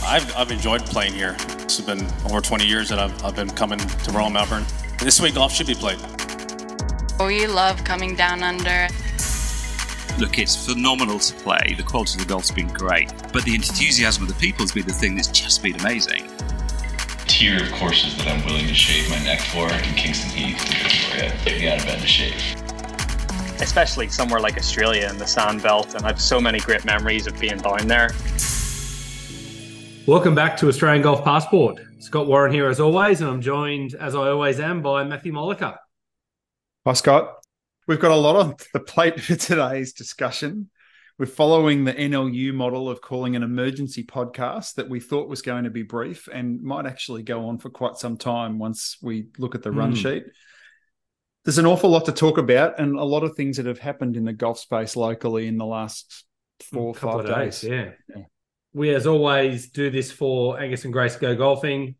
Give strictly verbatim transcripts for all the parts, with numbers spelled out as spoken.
I've, I've enjoyed playing here. It's been over twenty years that I've, I've been coming to Royal Melbourne. And this way golf should be played. We love coming down under. Look, it's phenomenal to play. The quality of the golf's been great. But the enthusiasm of the people has been the thing that's just been amazing. Tier of courses that I'm willing to shave my neck for, and Kingston Heath and Victoria get me out of bed to shave. Especially somewhere like Australia and the Sand Belt, and I have so many great memories of being down there. Welcome back to Australian Golf Passport. Scott Warren here as always, and I'm joined, as I always am, by Matthew Mollica. Hi, Scott. We've got a lot on the plate for today's discussion. We're following the N L U model of calling an emergency podcast that we thought was going to be brief and might actually go on for quite some time once we look at the run mm. sheet. There's an awful lot to talk about and a lot of things that have happened in the golf space locally in the last four or five days. days. Yeah. yeah. We, as always, do this for Angus and Grace Go Golfing.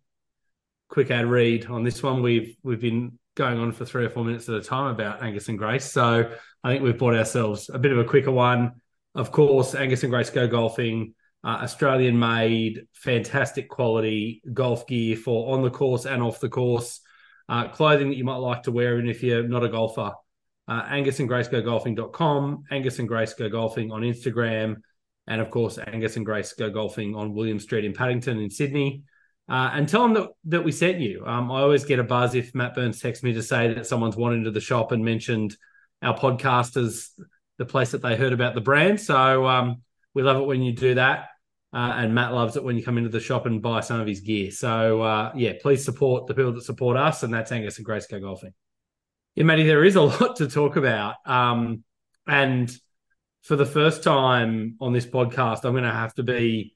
Quick ad read on this one. We've we've been going on for three or four minutes at a time about Angus and Grace, so I think we've bought ourselves a bit of a quicker one. Of course, Angus and Grace Go Golfing, uh, Australian-made, fantastic quality golf gear for on the course and off the course, uh, clothing that you might like to wear even if you're not a golfer. Uh, Angus and Grace Go Golfing dot com, Angus and Grace Go Golfing on Instagram, and of course, Angus and Grace Go Golfing on William Street in Paddington in Sydney. Uh, and tell them that, that we sent you. Um, I always get a buzz if Matt Burns texts me to say that someone's wanted into the shop and mentioned our podcast as the place that they heard about the brand. So um, we love it when you do that. Uh, and Matt loves it when you come into the shop and buy some of his gear. So, uh, yeah, please support the people that support us, and that's Angus and Grace Go Golfing. Yeah, Matty, there is a lot to talk about. Um, and for the first time on this podcast, I'm going to have to be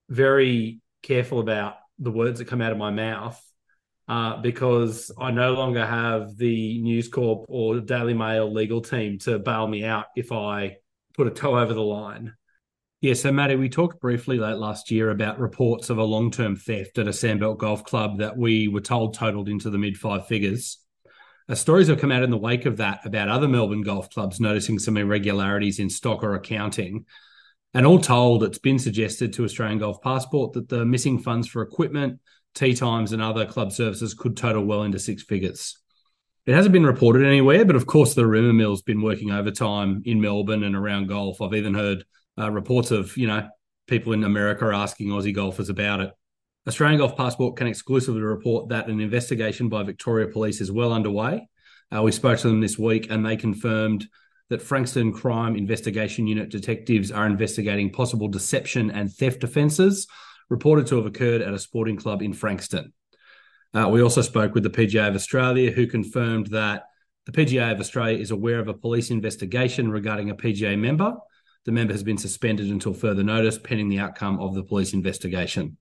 very careful about the words that come out of my mouth uh, because I no longer have the News Corp or Daily Mail legal team to bail me out if I put a toe over the line. Yeah, so Matty, we talked briefly late last year about reports of a long-term theft at a Sandbelt Golf Club that we were told totaled into the mid-five figures. Uh, stories have come out in the wake of that about other Melbourne golf clubs noticing some irregularities in stock or accounting. And all told, it's been suggested to Australian Golf Passport that the missing funds for equipment, tee times and other club services could total well into six figures. It hasn't been reported anywhere, but of course the rumour mill's been working overtime in Melbourne and around golf. I've even heard uh, reports of, you know, people in America asking Aussie golfers about it. Australian Golf Passport can exclusively report that an investigation by Victoria Police is well underway. Uh, we spoke to them this week and they confirmed that Frankston Crime Investigation Unit detectives are investigating possible deception and theft offences reported to have occurred at a sporting club in Frankston. Uh, we also spoke with the P G A of Australia, who confirmed that the P G A of Australia is aware of a police investigation regarding a P G A member. The member has been suspended until further notice, pending the outcome of the police investigation.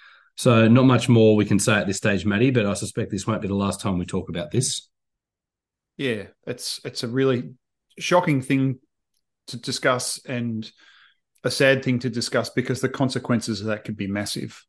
So not much more we can say at this stage, Matty, but I suspect this won't be the last time we talk about this. Yeah, it's it's a really shocking thing to discuss and a sad thing to discuss because the consequences of that could be massive.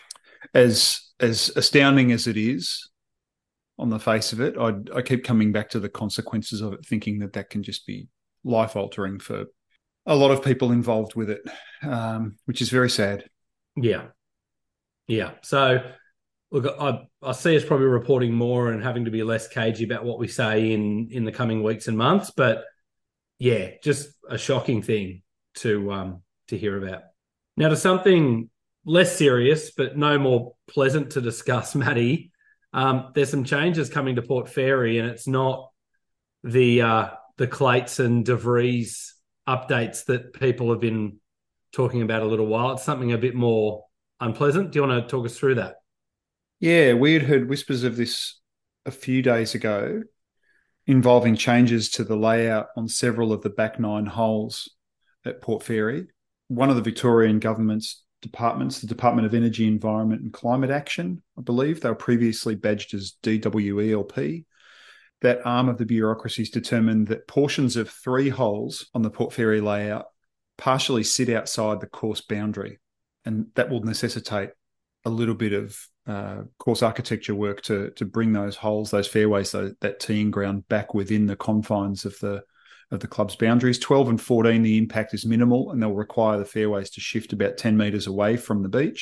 As as astounding as it is on the face of it, I, I keep coming back to the consequences of it, thinking that that can just be life-altering for a lot of people involved with it, um, which is very sad. Yeah. Yeah. So, look, I, I see us probably reporting more and having to be less cagey about what we say in, in the coming weeks and months, but yeah, just a shocking thing to um, to hear about. Now to something less serious, but no more pleasant to discuss, Matty. Um, there's some changes coming to Port Fairy, and it's not the uh, the Clates and DeVries updates that people have been talking about a little while. It's something a bit more unpleasant. Do you want to talk us through that? Yeah, we had heard whispers of this a few days ago, involving changes to the layout on several of the back nine holes at Port Fairy. One of the Victorian government's departments, the Department of Energy, Environment and Climate Action, I believe, they were previously badged as D W E L P. That arm of the bureaucracy has determined that portions of three holes on the Port Fairy layout partially sit outside the course boundary, and that will necessitate a little bit of uh, course architecture work to to bring those holes, those fairways, those, that teeing ground back within the confines of the of the club's boundaries. twelve and fourteen, the impact is minimal, and they'll require the fairways to shift about ten metres away from the beach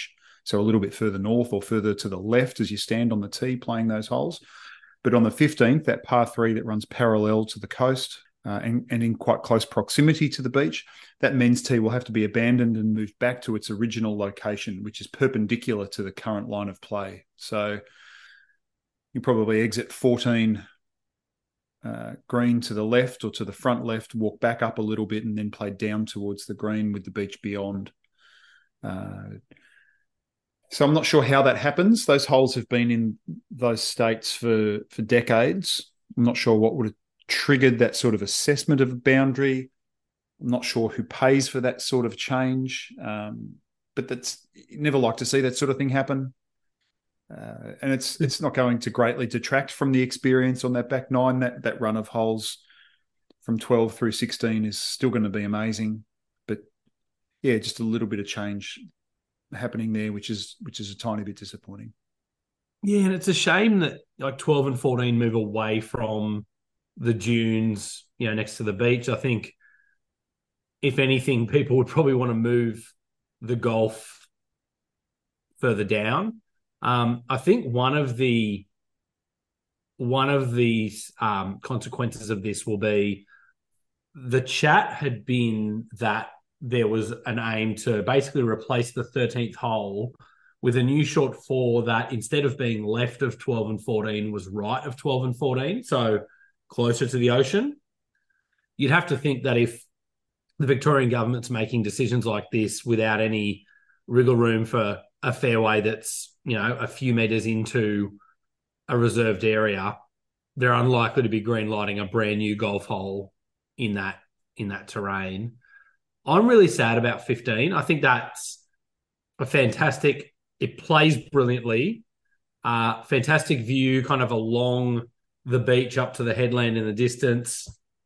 so a little bit further north or further to the left as you stand on the tee playing those holes. But on the fifteenth, that par three that runs parallel to the coast uh, and, and in quite close proximity to the beach, that men's tee will have to be abandoned and moved back to its original location, which is perpendicular to the current line of play. So you probably exit fourteen uh, green to the left or to the front left, walk back up a little bit, and then play down towards the green with the beach beyond. Uh, so I'm not sure how that happens. Those holes have been in those states for, for decades. I'm not sure what would have triggered that sort of assessment of a boundary. I'm not sure who pays for that sort of change. Um, but that's you never like to see that sort of thing happen. Uh, and it's it's not going to greatly detract from the experience on that back nine. That that run of holes from twelve through sixteen is still going to be amazing. But yeah, just a little bit of change happening there, which is which is a tiny bit disappointing. Yeah, and it's a shame that like twelve and fourteen move away from the dunes, you know, next to the beach. I think if anything, people would probably want to move the golf further down. Um, I think one of the one of the um, consequences of this will be the chat had been that there was an aim to basically replace the thirteenth hole with a new short four that instead of being left of twelve and fourteen was right of twelve and fourteen, so closer to the ocean. You'd have to think that if the Victorian government's making decisions like this without any wriggle room for a fairway that's, you know, a few metres into a reserved area, they're unlikely to be green lighting a brand new golf hole in that in that terrain. I'm really sad about fifteen. I think that's a fantastic, it plays brilliantly, uh, fantastic view kind of along the beach up to the headland in the distance.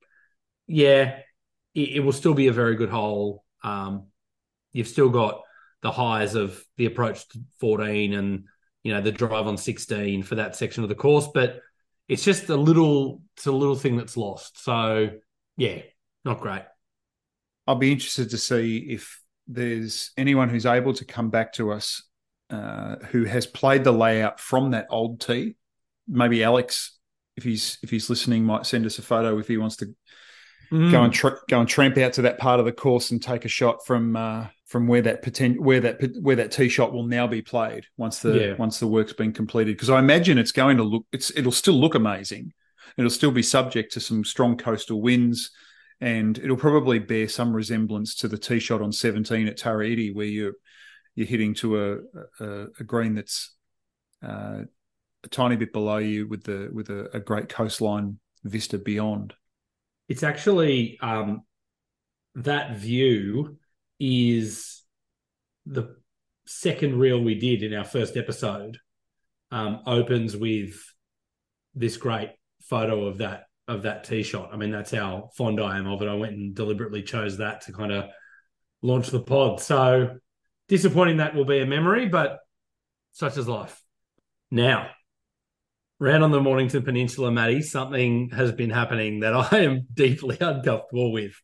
Yeah, it, it will still be a very good hole. Um, you've still got the highs of the approach to fourteen and, you know, the drive on sixteen for that section of the course, but it's just a little, it's a little thing that's lost. So yeah, not great. I'll be interested to see if there's anyone who's able to come back to us uh, who has played the layout from that old tee. Maybe Alex, if he's if he's listening, might send us a photo if he wants to mm. go and tra- go and tramp out to that part of the course and take a shot from uh, from where that poten- where that where that tee shot will now be played once the yeah. once the work's been completed. Because I imagine it's going to look it's it'll still look amazing. It'll still be subject to some strong coastal winds. And it'll probably bear some resemblance to the tee shot on seventeen at Taraiti, where you're you're hitting to a a, a green that's uh, a tiny bit below you with the with a, a great coastline vista beyond. It's actually um, that view is the second reel we did in our first episode. Um, opens with this great photo of that. of that tee shot. I mean, that's how fond I am of it. I went and deliberately chose that to kind of launch the pod. So disappointing that will be a memory, but such is life. Now, round on the Mornington Peninsula, Matty, something has been happening that I am deeply uncomfortable with.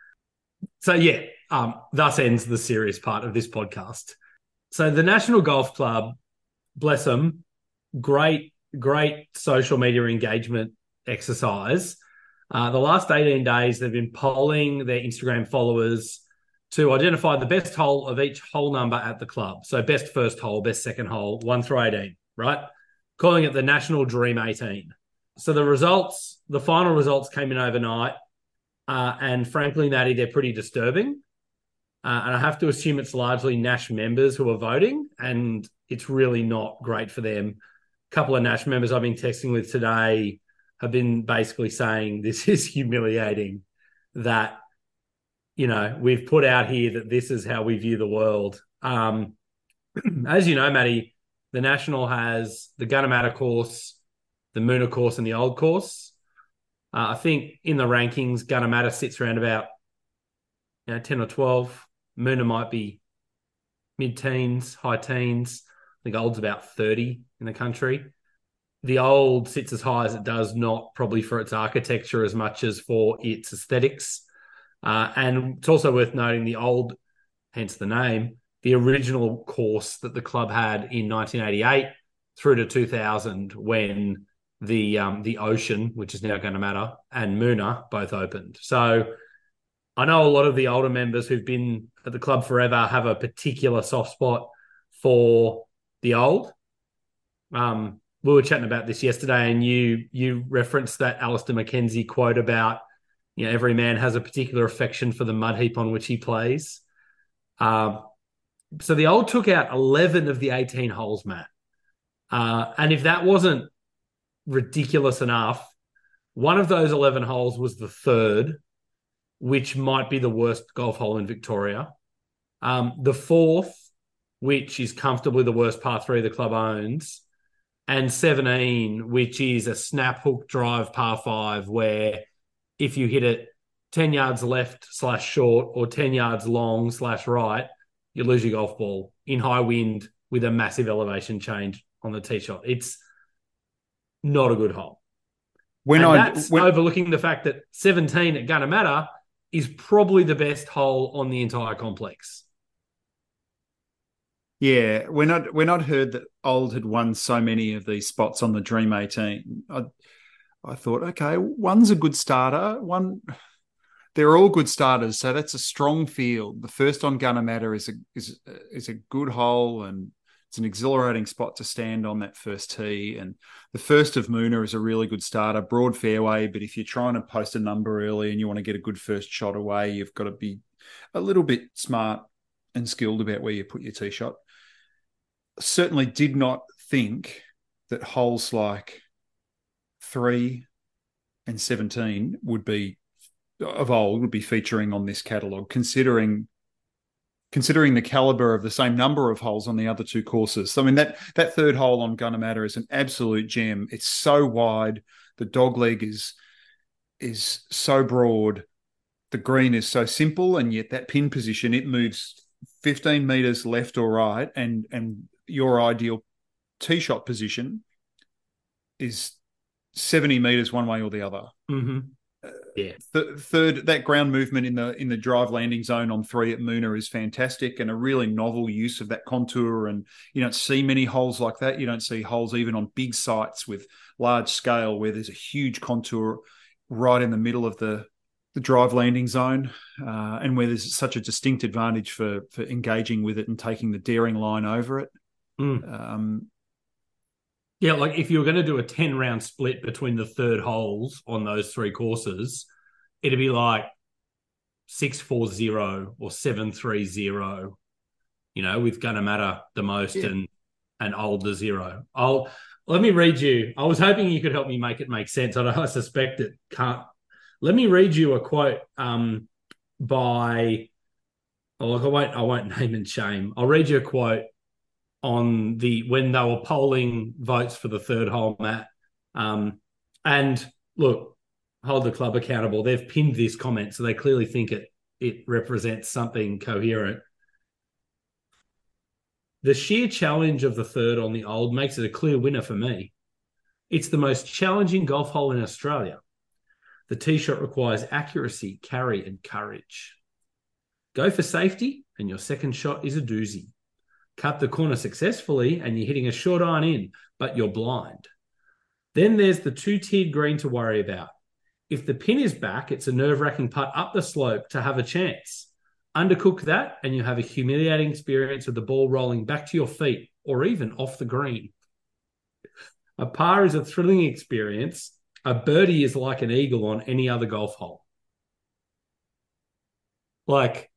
So yeah, um, thus ends the serious part of this podcast. So the National Golf Club, bless them, great, great social media engagement exercise. Uh, the last eighteen days, they've been polling their Instagram followers to identify the best hole of each hole number at the club. So best first hole, best second hole, one through eighteen, right? Calling it the National Dream eighteen. So the results, the final results came in overnight. Uh, and frankly, Matty, they're pretty disturbing. Uh, and I have to assume it's largely Nash members who are voting, and it's really not great for them. A couple of Nash members I've been texting with today have been basically saying this is humiliating, that, you know, we've put out here that this is how we view the world. Um, as you know, Matty, the National has the Gunnamatta course, the Moona course, and the Old course. Uh, I think in the rankings, Gunnamatta sits around about, you know, ten or twelve. Moona might be mid-teens, high teens. I think Old's about thirty in the country. The Old sits as high as it does, not probably for its architecture as much as for its aesthetics. Uh, and it's also worth noting the Old, hence the name, the original course that the club had in nineteen eighty-eight through to two thousand when the um, the Ocean, which is now Gunnamatta, and Moona both opened. So I know a lot of the older members who've been at the club forever have a particular soft spot for the old. Um, we were chatting about this yesterday, and you you referenced that Alistair McKenzie quote about, you know, every man has a particular affection for the mud heap on which he plays. Um, so the old took out eleven of the eighteen holes, Matt. Uh, and if that wasn't ridiculous enough, one of those eleven holes was the third, which might be the worst golf hole in Victoria. Um, the fourth, which is comfortably the worst par three the club owns, and seventeen, which is a snap hook drive par five, where if you hit it ten yards left slash short or ten yards long slash right, you lose your golf ball in high wind with a massive elevation change on the tee shot. It's not a good hole. When and I, that's when, overlooking the fact that seventeen at Gunnamatta is probably the best hole on the entire complex. Yeah, when I'd, when I'd heard that Old had won so many of these spots on the Dream eighteen, I, I thought, okay, one's a good starter. One, they're all good starters, so that's a strong field. The first on Gunnamatta is a is is a good hole, and it's an exhilarating spot to stand on that first tee. And the first of Moona is a really good starter, broad fairway, but if you're trying to post a number early and you want to get a good first shot away, you've got to be a little bit smart and skilled about where you put your tee shot. Certainly did not think that holes like three and seventeen would be of old would be featuring on this catalogue, considering considering the caliber of the same number of holes on the other two courses. So, I mean, that that third hole on Gunnamatta is an absolute gem. It's so wide. The dogleg is is so broad. The green is so simple, and yet that pin position, it moves fifteen metres left or right, and and your ideal tee shot position is seventy metres one way or the other. Mm-hmm. Yeah. Th- third, that ground movement in the in the drive landing zone on three at Moona is fantastic, and a really novel use of that contour. And you don't see many holes like that. You don't see holes even on big sites with large scale where there's a huge contour right in the middle of the the drive landing zone, uh, and where there's such a distinct advantage for for engaging with it and taking the daring line over it. Mm. Um, Yeah, like if you were going to do a ten-round split between the third holes on those three courses, it'd be like six four zero or seven three zero, you know, with Gunnamatta the most yeah. and and Old the zero. I'll let me read you. I was hoping you could help me make it make sense. I, I suspect it can't. Let me read you a quote um, by. Oh, look, I won't. I won't name and shame. I'll read you a quote on the when they were polling votes for the third hole, Matt. Um, and look, hold the club accountable. They've pinned this comment, so they clearly think it it represents something coherent. The sheer challenge of the third on the Old makes it a clear winner for me. It's the most challenging golf hole in Australia. The tee shot requires accuracy, carry, and courage. Go for safety, and your second shot is a doozy. Cut the corner successfully and you're hitting a short iron in, but you're blind. Then there's the two-tiered green to worry about. If the pin is back, it's a nerve-wracking putt up the slope to have a chance. Undercook that and you have a humiliating experience of the ball rolling back to your feet or even off the green. A par is a thrilling experience. A birdie is like an eagle on any other golf hole. Like,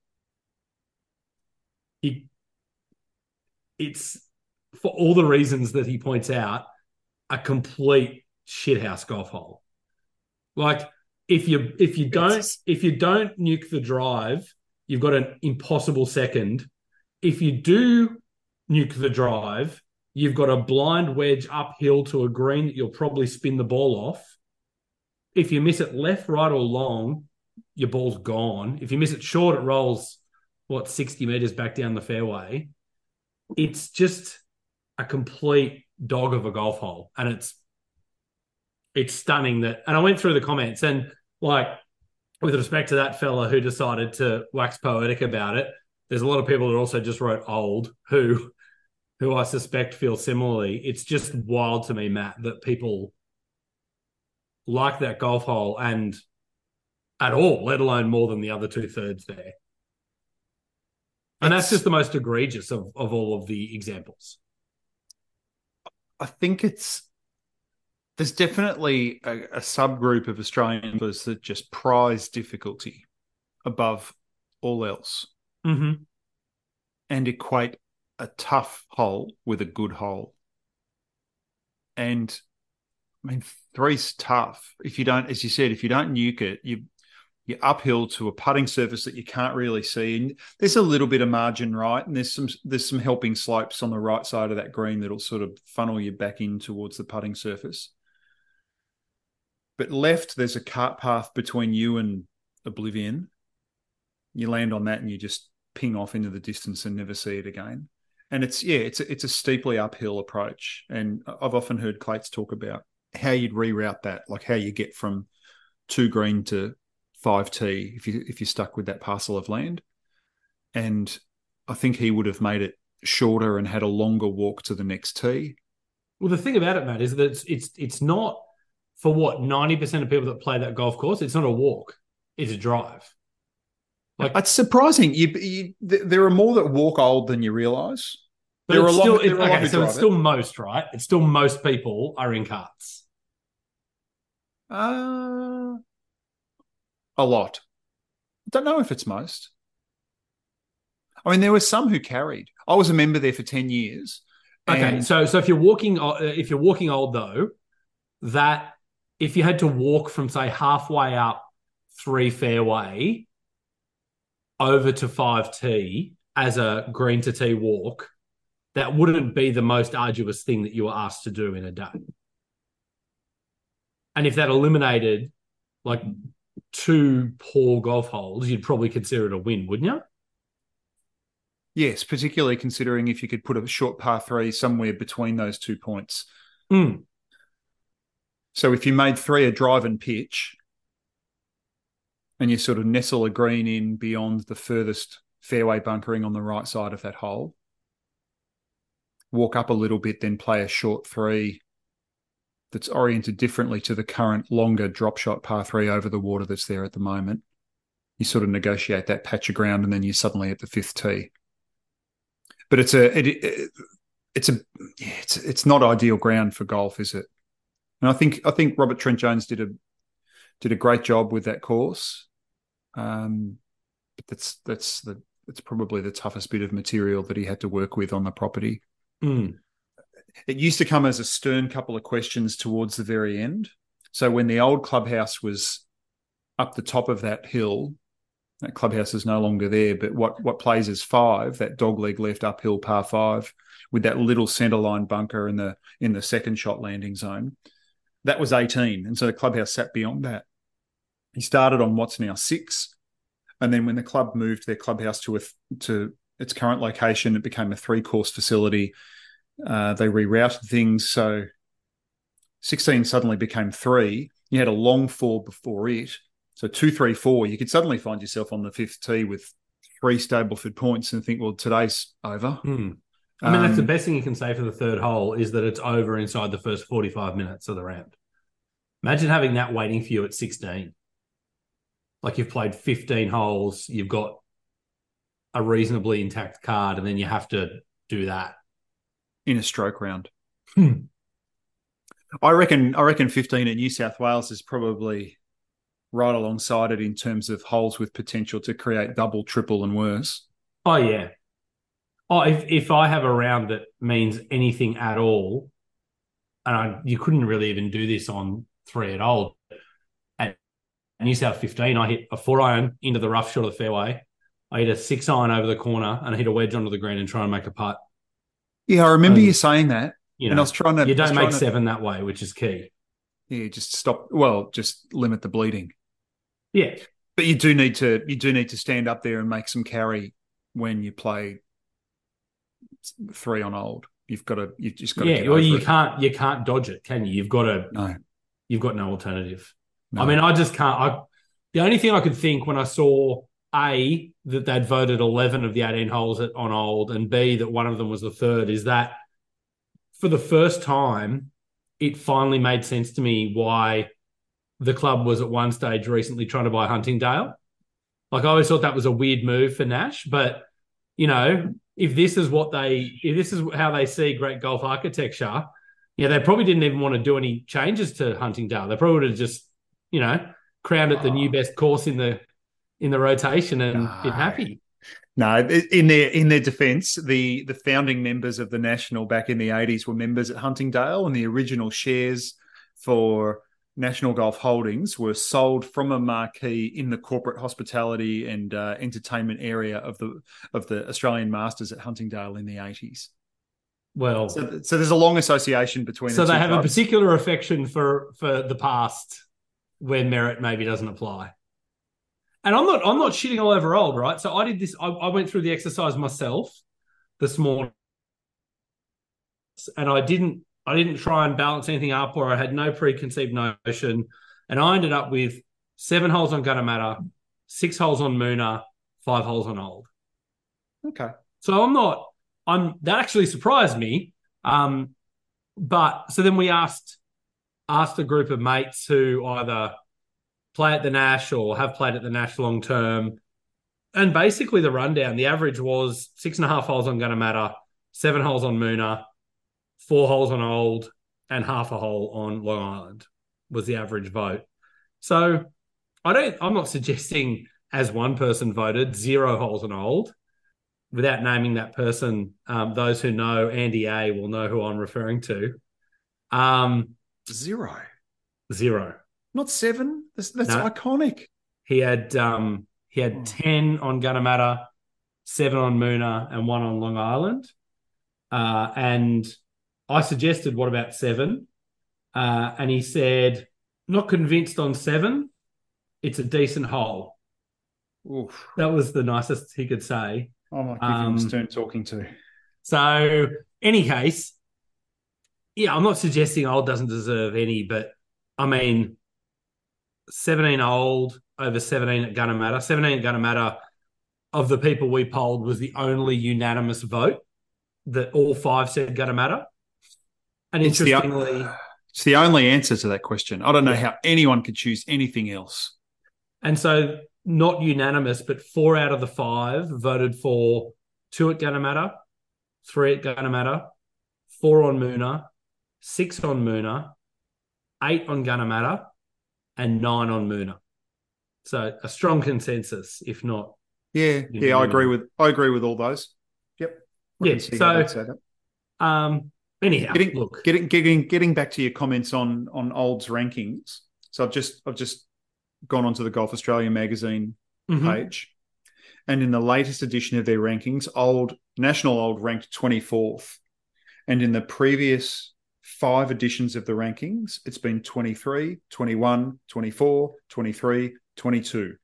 it, it's, for all the reasons that he points out, a complete shithouse golf hole. Like, if you if you don't it's... if you don't nuke the drive, you've got an impossible second. If you do nuke the drive, you've got a blind wedge uphill to a green that you'll probably spin the ball off. If you miss it left, right, or long, your ball's gone. If you miss it short, it rolls, what, sixty metres back down the fairway. It's just a complete dog of a golf hole. And it's it's stunning that... And I went through the comments and, like, with respect to that fella who decided to wax poetic about it, there's a lot of people that also just wrote old who who I suspect feel similarly. It's just wild to me, Matt, that people like that golf hole and at all, let alone more than the other two thirds there. And it's, that's just the most egregious of, of all of the examples. I think it's there's definitely a, a subgroup of Australian golfers that just prize difficulty above all else, mm-hmm. and equate a tough hole with a good hole. And I mean, three's tough. If you don't, as you said, if you don't nuke it, you you're uphill to a putting surface that you can't really see. And there's a little bit of margin right, and there's some there's some helping slopes on the right side of that green that'll sort of funnel you back in towards the putting surface. But left, there's a cart path between you and oblivion. You land on that and you just ping off into the distance and never see it again. And it's, yeah, it's a, it's a steeply uphill approach. And I've often heard Clates talk about how you'd reroute that, like how you get from two green to five T if you if you're stuck with that parcel of land. And I think he would have made it shorter and had a longer walk to the next tee. Well, the thing about it, Matt, is that it's it's, it's not for what ninety percent of people that play that golf course. It's not a walk; it's a drive. Like it's surprising. You, you there are more that walk old than you realise. But there it's are still, lot, it, okay, so it's still it. most, right? It's still most people are in carts. Uh, a lot. I don't know if it's most. I mean, there were some who carried. I was a member there for ten years. Okay, so so if you're walking, if you're walking old though, that if you had to walk from say halfway up three fairway over to five T as a green to tee walk, that wouldn't be the most arduous thing that you were asked to do in a day. And if that eliminated like two poor golf holes, you'd probably consider it a win, wouldn't you? Yes, particularly considering if you could put a short par three somewhere between those two points. Mm. So if you made three a drive and pitch and you sort of nestle a green in beyond the furthest fairway bunkering on the right side of that hole, walk up a little bit, then play a short three that's oriented differently to the current longer drop shot par three over the water that's there at the moment. You sort of negotiate that patch of ground and then you're suddenly at the fifth tee. But it's a it, it, it's a yeah, it's it's not ideal ground for golf, is it? And I think I think Robert Trent Jones did a did a great job with that course. Um, but that's that's the it's probably the toughest bit of material that he had to work with on the property. Mm. It used to come as a stern couple of questions towards the very end. So when the old clubhouse was up the top of that hill, that clubhouse is no longer there, but what, what plays as five, that dogleg left uphill par five with that little centerline bunker in the in the second shot landing zone, that was eighteen. And so the clubhouse sat beyond that. He started on what's now six. And then when the club moved their clubhouse to a, to its current location, it became a three-course facility. Uh, they rerouted things. So sixteen suddenly became three. You had a long four before it. So two, three, four, you could suddenly find yourself on the fifth tee with three Stableford points and think, well, today's over. Mm. I mean, um, that's the best thing you can say for the third hole is that it's over inside the first forty-five minutes of the round. Imagine having that waiting for you at sixteen. Like you've played fifteen holes, you've got a reasonably intact card, and then you have to do that. In a stroke round. Hmm. I reckon I reckon fifteen at New South Wales is probably right alongside it in terms of holes with potential to create double, triple and worse. Oh, yeah. Oh, if, if I have a round that means anything at all, and I, you couldn't really even do this on three at old, at New South fifteen, I hit a four iron into the rough short of the fairway. I hit a six iron over the corner and I hit a wedge onto the green and try and make a putt. Yeah, I remember um, you saying that. You know, and I was trying to... You don't make to, seven that way, which is key. Yeah, just stop... Well, just limit the bleeding. Yeah. But you do need to you do need to stand up there and make some carry when you play three on old. You've got to you've just got to Yeah, well you it. can't you can't dodge it, can you? You've got to No. You've got no alternative. No. I mean, I just can't I the only thing I could think when I saw A, that they'd voted eleven of the eighteen holes at, on old, and B, that one of them was the third, is that for the first time, it finally made sense to me why the club was at one stage recently trying to buy Huntingdale. Like, I always thought that was a weird move for Nash, but, you know, if this is what they, if this is how they see great golf architecture, yeah, they probably didn't even want to do any changes to Huntingdale. They probably would have just, you know, crowned it the new best course in the in the rotation and No. been happy. No, in their in their defence, the the founding members of the National back in the eighties were members at Huntingdale, and the original shares for National Golf Holdings were sold from a marquee in the corporate hospitality and uh, entertainment area of the of the Australian Masters at Huntingdale in the eighties. Well, So, so there's a long association between so the two they have clubs. a particular affection for for the past where merit maybe doesn't apply. And I'm not I'm not shitting all over old, right? So I did this. I, I went through the exercise myself this morning, and I didn't I didn't try and balance anything up, or I had no preconceived notion, and I ended up with seven holes on Gunnamatta, six holes on Moona, five holes on old. Okay. So I'm not. I'm that actually surprised me. Um, but so then we asked asked a group of mates who either play at the Nash or have played at the Nash long term, and basically the rundown, the average was six and a half holes on Gunnamatta, seven holes on Moona, four holes on old, and half a hole on Long Island was the average vote. So I don't. I'm not suggesting, as one person voted, zero holes on old. Without naming that person, um, those who know Andy A will know who I'm referring to. Um, Zero. zero. Not seven. That's, that's No. iconic. He had um, he had Oh. ten on Gunnamatta, seven on Moona, and one on Long Island. Uh, and I suggested, what about seven? Uh, and he said, not convinced on seven. It's a decent hole. Oof. That was the nicest he could say. I might give Um, him stern talking to. So, any case, yeah, I'm not suggesting old doesn't deserve any, but I mean, seventeen old over seventeen at Gunnamatta. seventeen at Gunnamatta, of the people we polled, was the only unanimous vote that all five said Gunnamatta. And It's the- interestingly, It's the only answer to that question. I don't know Yeah. how anyone could choose anything else. and so not unanimous, but four out of the five voted for two at Gunnamatta, three at Gunnamatta, four on Moona, six on Moona, eight on Gunnamatta, and nine on Moona. So a strong consensus, if not. Yeah, You yeah, know, I agree with I agree with all those. Yep. I Yeah, can see so- how they'd say that. Um, anyhow, Getting, look, getting getting getting back to your comments on on Old's rankings. So I've just I've just gone onto the Golf Australia magazine mhm. page, and in the latest edition of their rankings, Old National Old ranked twenty-fourth, and in the previous five editions of the rankings, it's been twenty-three, twenty-one, twenty-four, twenty-three, twenty-two.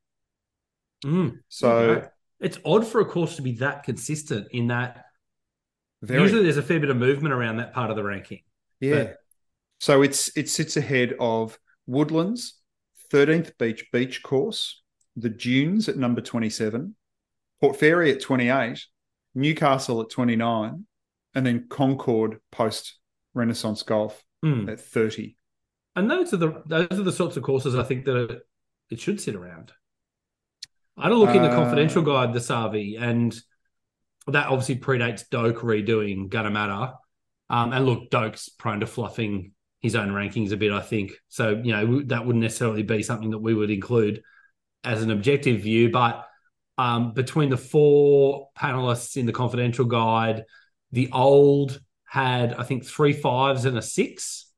Mm, So okay. It's odd for a course to be that consistent in that very usually there's a fair bit of movement around that part of the ranking. yeah. but- So it's it sits ahead of Woodlands, thirteenth Beach Beach Course, the Dunes at number twenty-seven, Port Fairy at twenty-eight, Newcastle at twenty-nine, and then Concord post Renaissance Golf Mm. at thirty. And those are the those are the sorts of courses I think that it, it should sit around. I had a look in the Uh, confidential guide, the Savi, and that obviously predates Doak redoing Gunnamatta. Um, and look, Doak's prone to fluffing his own rankings a bit, I think. So, you know, that wouldn't necessarily be something that we would include as an objective view. But um, between the four panelists in the confidential guide, the old had, I think, three fives and a six.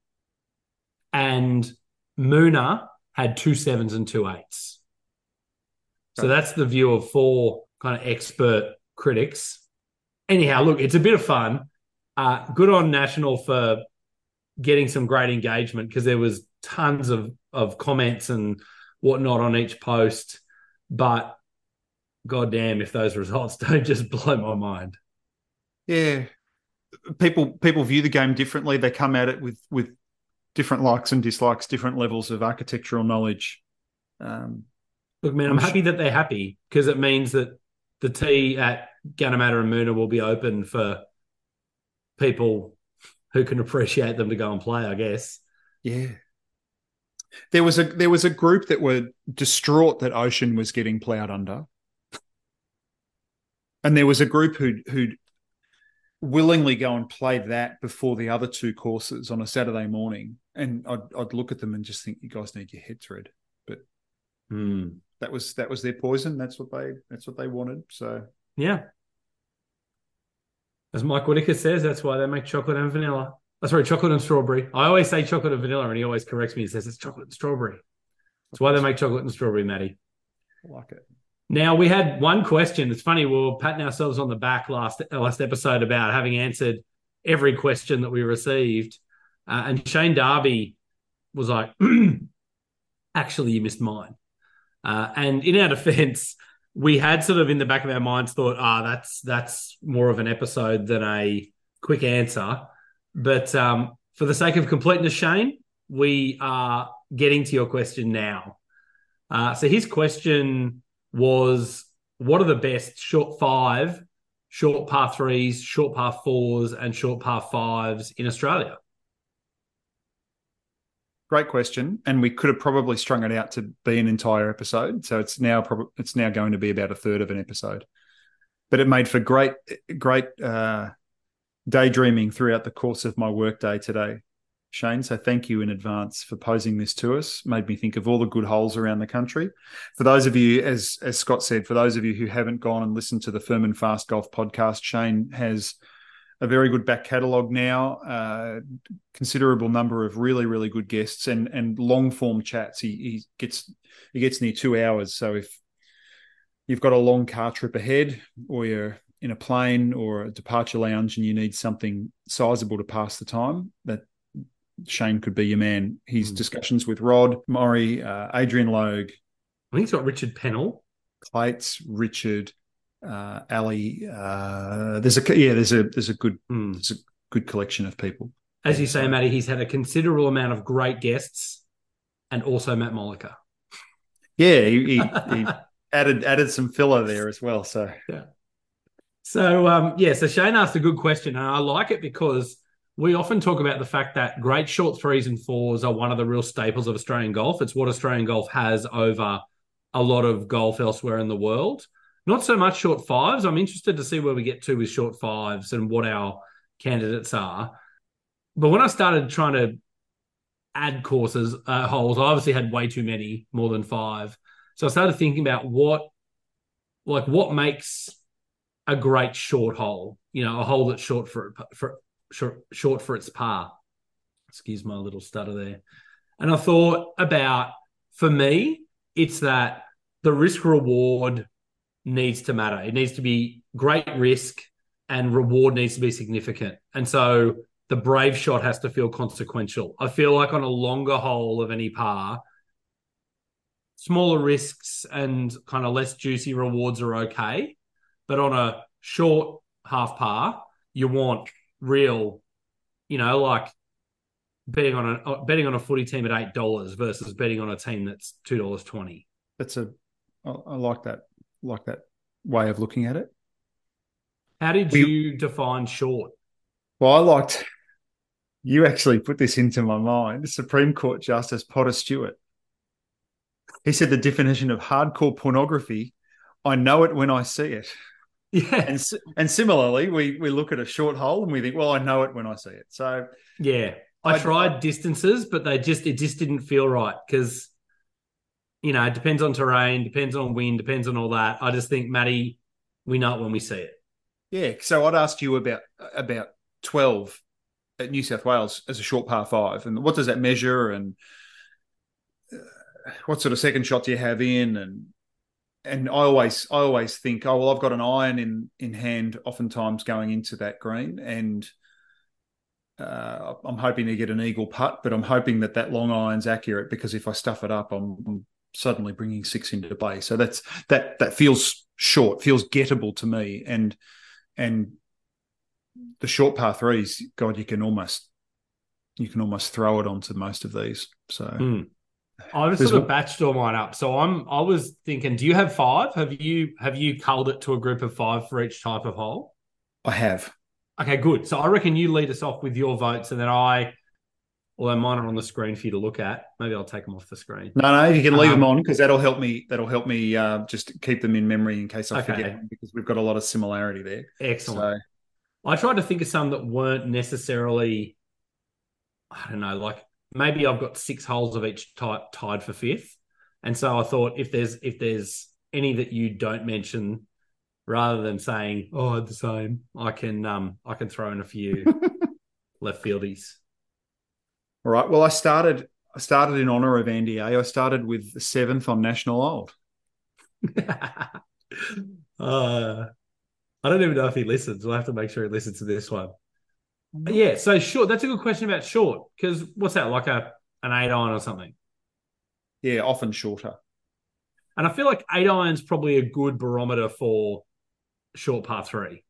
And Moona had two sevens and two eights. So that's the view of four kind of expert critics. Anyhow, look, it's a bit of fun. Uh, good on National for getting some great engagement, because there was tons of, of comments and whatnot on each post. But goddamn, if those results don't just blow my mind. Yeah. People people view the game differently. They come at it with with different likes and dislikes, different levels of architectural knowledge. Um, Look, man, I'm, I'm happy sh- that they're happy because it means that the tee at Ganamatta and Moona will be open for people who can appreciate them to go and play, I guess. Yeah. There was a there was a group that were distraught that Ocean was getting ploughed under. And there was a group who'd who'd willingly go and play that before the other two courses on a Saturday morning. And I'd I'd look at them and just think, you guys need your heads read. But mm. that was that was their poison. That's what they that's what they wanted. So yeah. As Mike Whitaker says, that's why they make chocolate and vanilla. Oh, sorry, chocolate and strawberry. I always say chocolate and vanilla, and he always corrects me and says it's chocolate and strawberry. That's why they make chocolate and strawberry, Matty. I like it. Now, we had one question. It's funny, we were patting ourselves on the back last last episode about having answered every question that we received. Uh, and Shane Darby was like, actually, you missed mine. Uh, and in our defense, we had sort of in the back of our minds thought, ah, that's that's more of an episode than a quick answer. But um, for the sake of completeness, Shane, we are getting to your question now. Uh, so his question was, what are the best short five, short par threes, short par fours, and short par fives in Australia? Great question, and we could have probably strung it out to be an entire episode. So it's now prob- it's now going to be about a third of an episode, but it made for great, great uh, daydreaming throughout the course of my workday today, Shane. So thank you in advance for posing this to us. Made me think of all the good holes around the country. For those of you, as as Scott said, for those of you who haven't gone and listened to the Furman Fast Golf podcast, Shane has a very good back catalogue now, uh, considerable number of really, really good guests and and long form chats. He, he gets he gets near two hours. So if you've got a long car trip ahead, or you're in a plane or a departure lounge and you need something sizable to pass the time, that Shane could be your man. His mm. discussions with Rod, Maury, uh, Adrian Logue. I think he's got Richard Pennell. Clates, Richard, uh, Ali. Uh, there's a yeah, there's a there's a good mm. there's a good collection of people. As you say, Matty, he's had a considerable amount of great guests, and also Matt Mollica. Yeah, he, he, he added added some filler there as well. So yeah. So um, yeah, so Shane asked a good question, and I like it because we often talk about the fact that great short threes and fours are one of the real staples of Australian golf. It's what Australian golf has over a lot of golf elsewhere in the world. Not so much short fives. I'm interested to see where we get to with short fives and what our candidates are. But when I started trying to add courses, uh, holes, I obviously had way too many, more than five. So I started thinking about what, like, what makes a great short hole. You know, a hole that's short for for short, short for its par. Excuse my little stutter there. And I thought about, for me, it's that the risk reward needs to matter. It needs to be great risk and reward needs to be significant. And so the brave shot has to feel consequential. I feel like on a longer hole of any par, smaller risks and kind of less juicy rewards are okay. But on a short half par, you want real, you know, like betting on a betting on a footy team at eight dollars versus betting on a team that's two dollars twenty. That's a I like that like that way of looking at it. How did we, you define short? Well, I liked you actually put this into my mind. The Supreme Court Justice Potter Stewart. He said the definition of hardcore pornography, I know it when I see it. Yeah. And and similarly, we we look at a short hole and we think, well, I know it when I see it. So yeah, I, I tried I, distances, but they just it just didn't feel right because, you know, it depends on terrain, depends on wind, depends on all that. I just think, Matty, we know it when we see it. Yeah. So I'd asked you about about twelve at New South Wales as a short par five, and what does that measure, and uh, what sort of second shot do you have in, and and I always I always think, oh well, I've got an iron in in hand, oftentimes going into that green, and uh, I'm hoping to get an eagle putt, but I'm hoping that that long iron's accurate because if I stuff it up, I'm, I'm suddenly bringing six into play. So that's that that feels short, feels gettable to me, and and the short par threes, God, you can almost you can almost throw it onto most of these. So mm. I've There's sort of batched all mine up. So I'm I was thinking, do you have five? Have you have you culled it to a group of five for each type of hole? I have. Okay, good. So I reckon you lead us off with your votes, and then I, although mine are on the screen for you to look at, maybe I'll take them off the screen. No, no, you can leave Um, them on because that'll help me. That'll help me uh, just keep them in memory in case I Okay. forget them, because we've got a lot of similarity there. Excellent. So I tried to think of some that weren't necessarily, I don't know, like maybe I've got six holes of each type tied for fifth. And so I thought if there's if there's any that you don't mention, rather than saying, oh, the same, I can um I can throw in a few left fieldies. all right. Well, I started. I started in honour of Andy A. I started with the seventh on National Old. uh, I don't even know if he listens. We'll have to make sure he listens to this one. Yeah, so short. That's a good question about short, because what's that, like a an eight iron or something? Yeah, often shorter. And I feel like eight iron's probably a good barometer for short par three.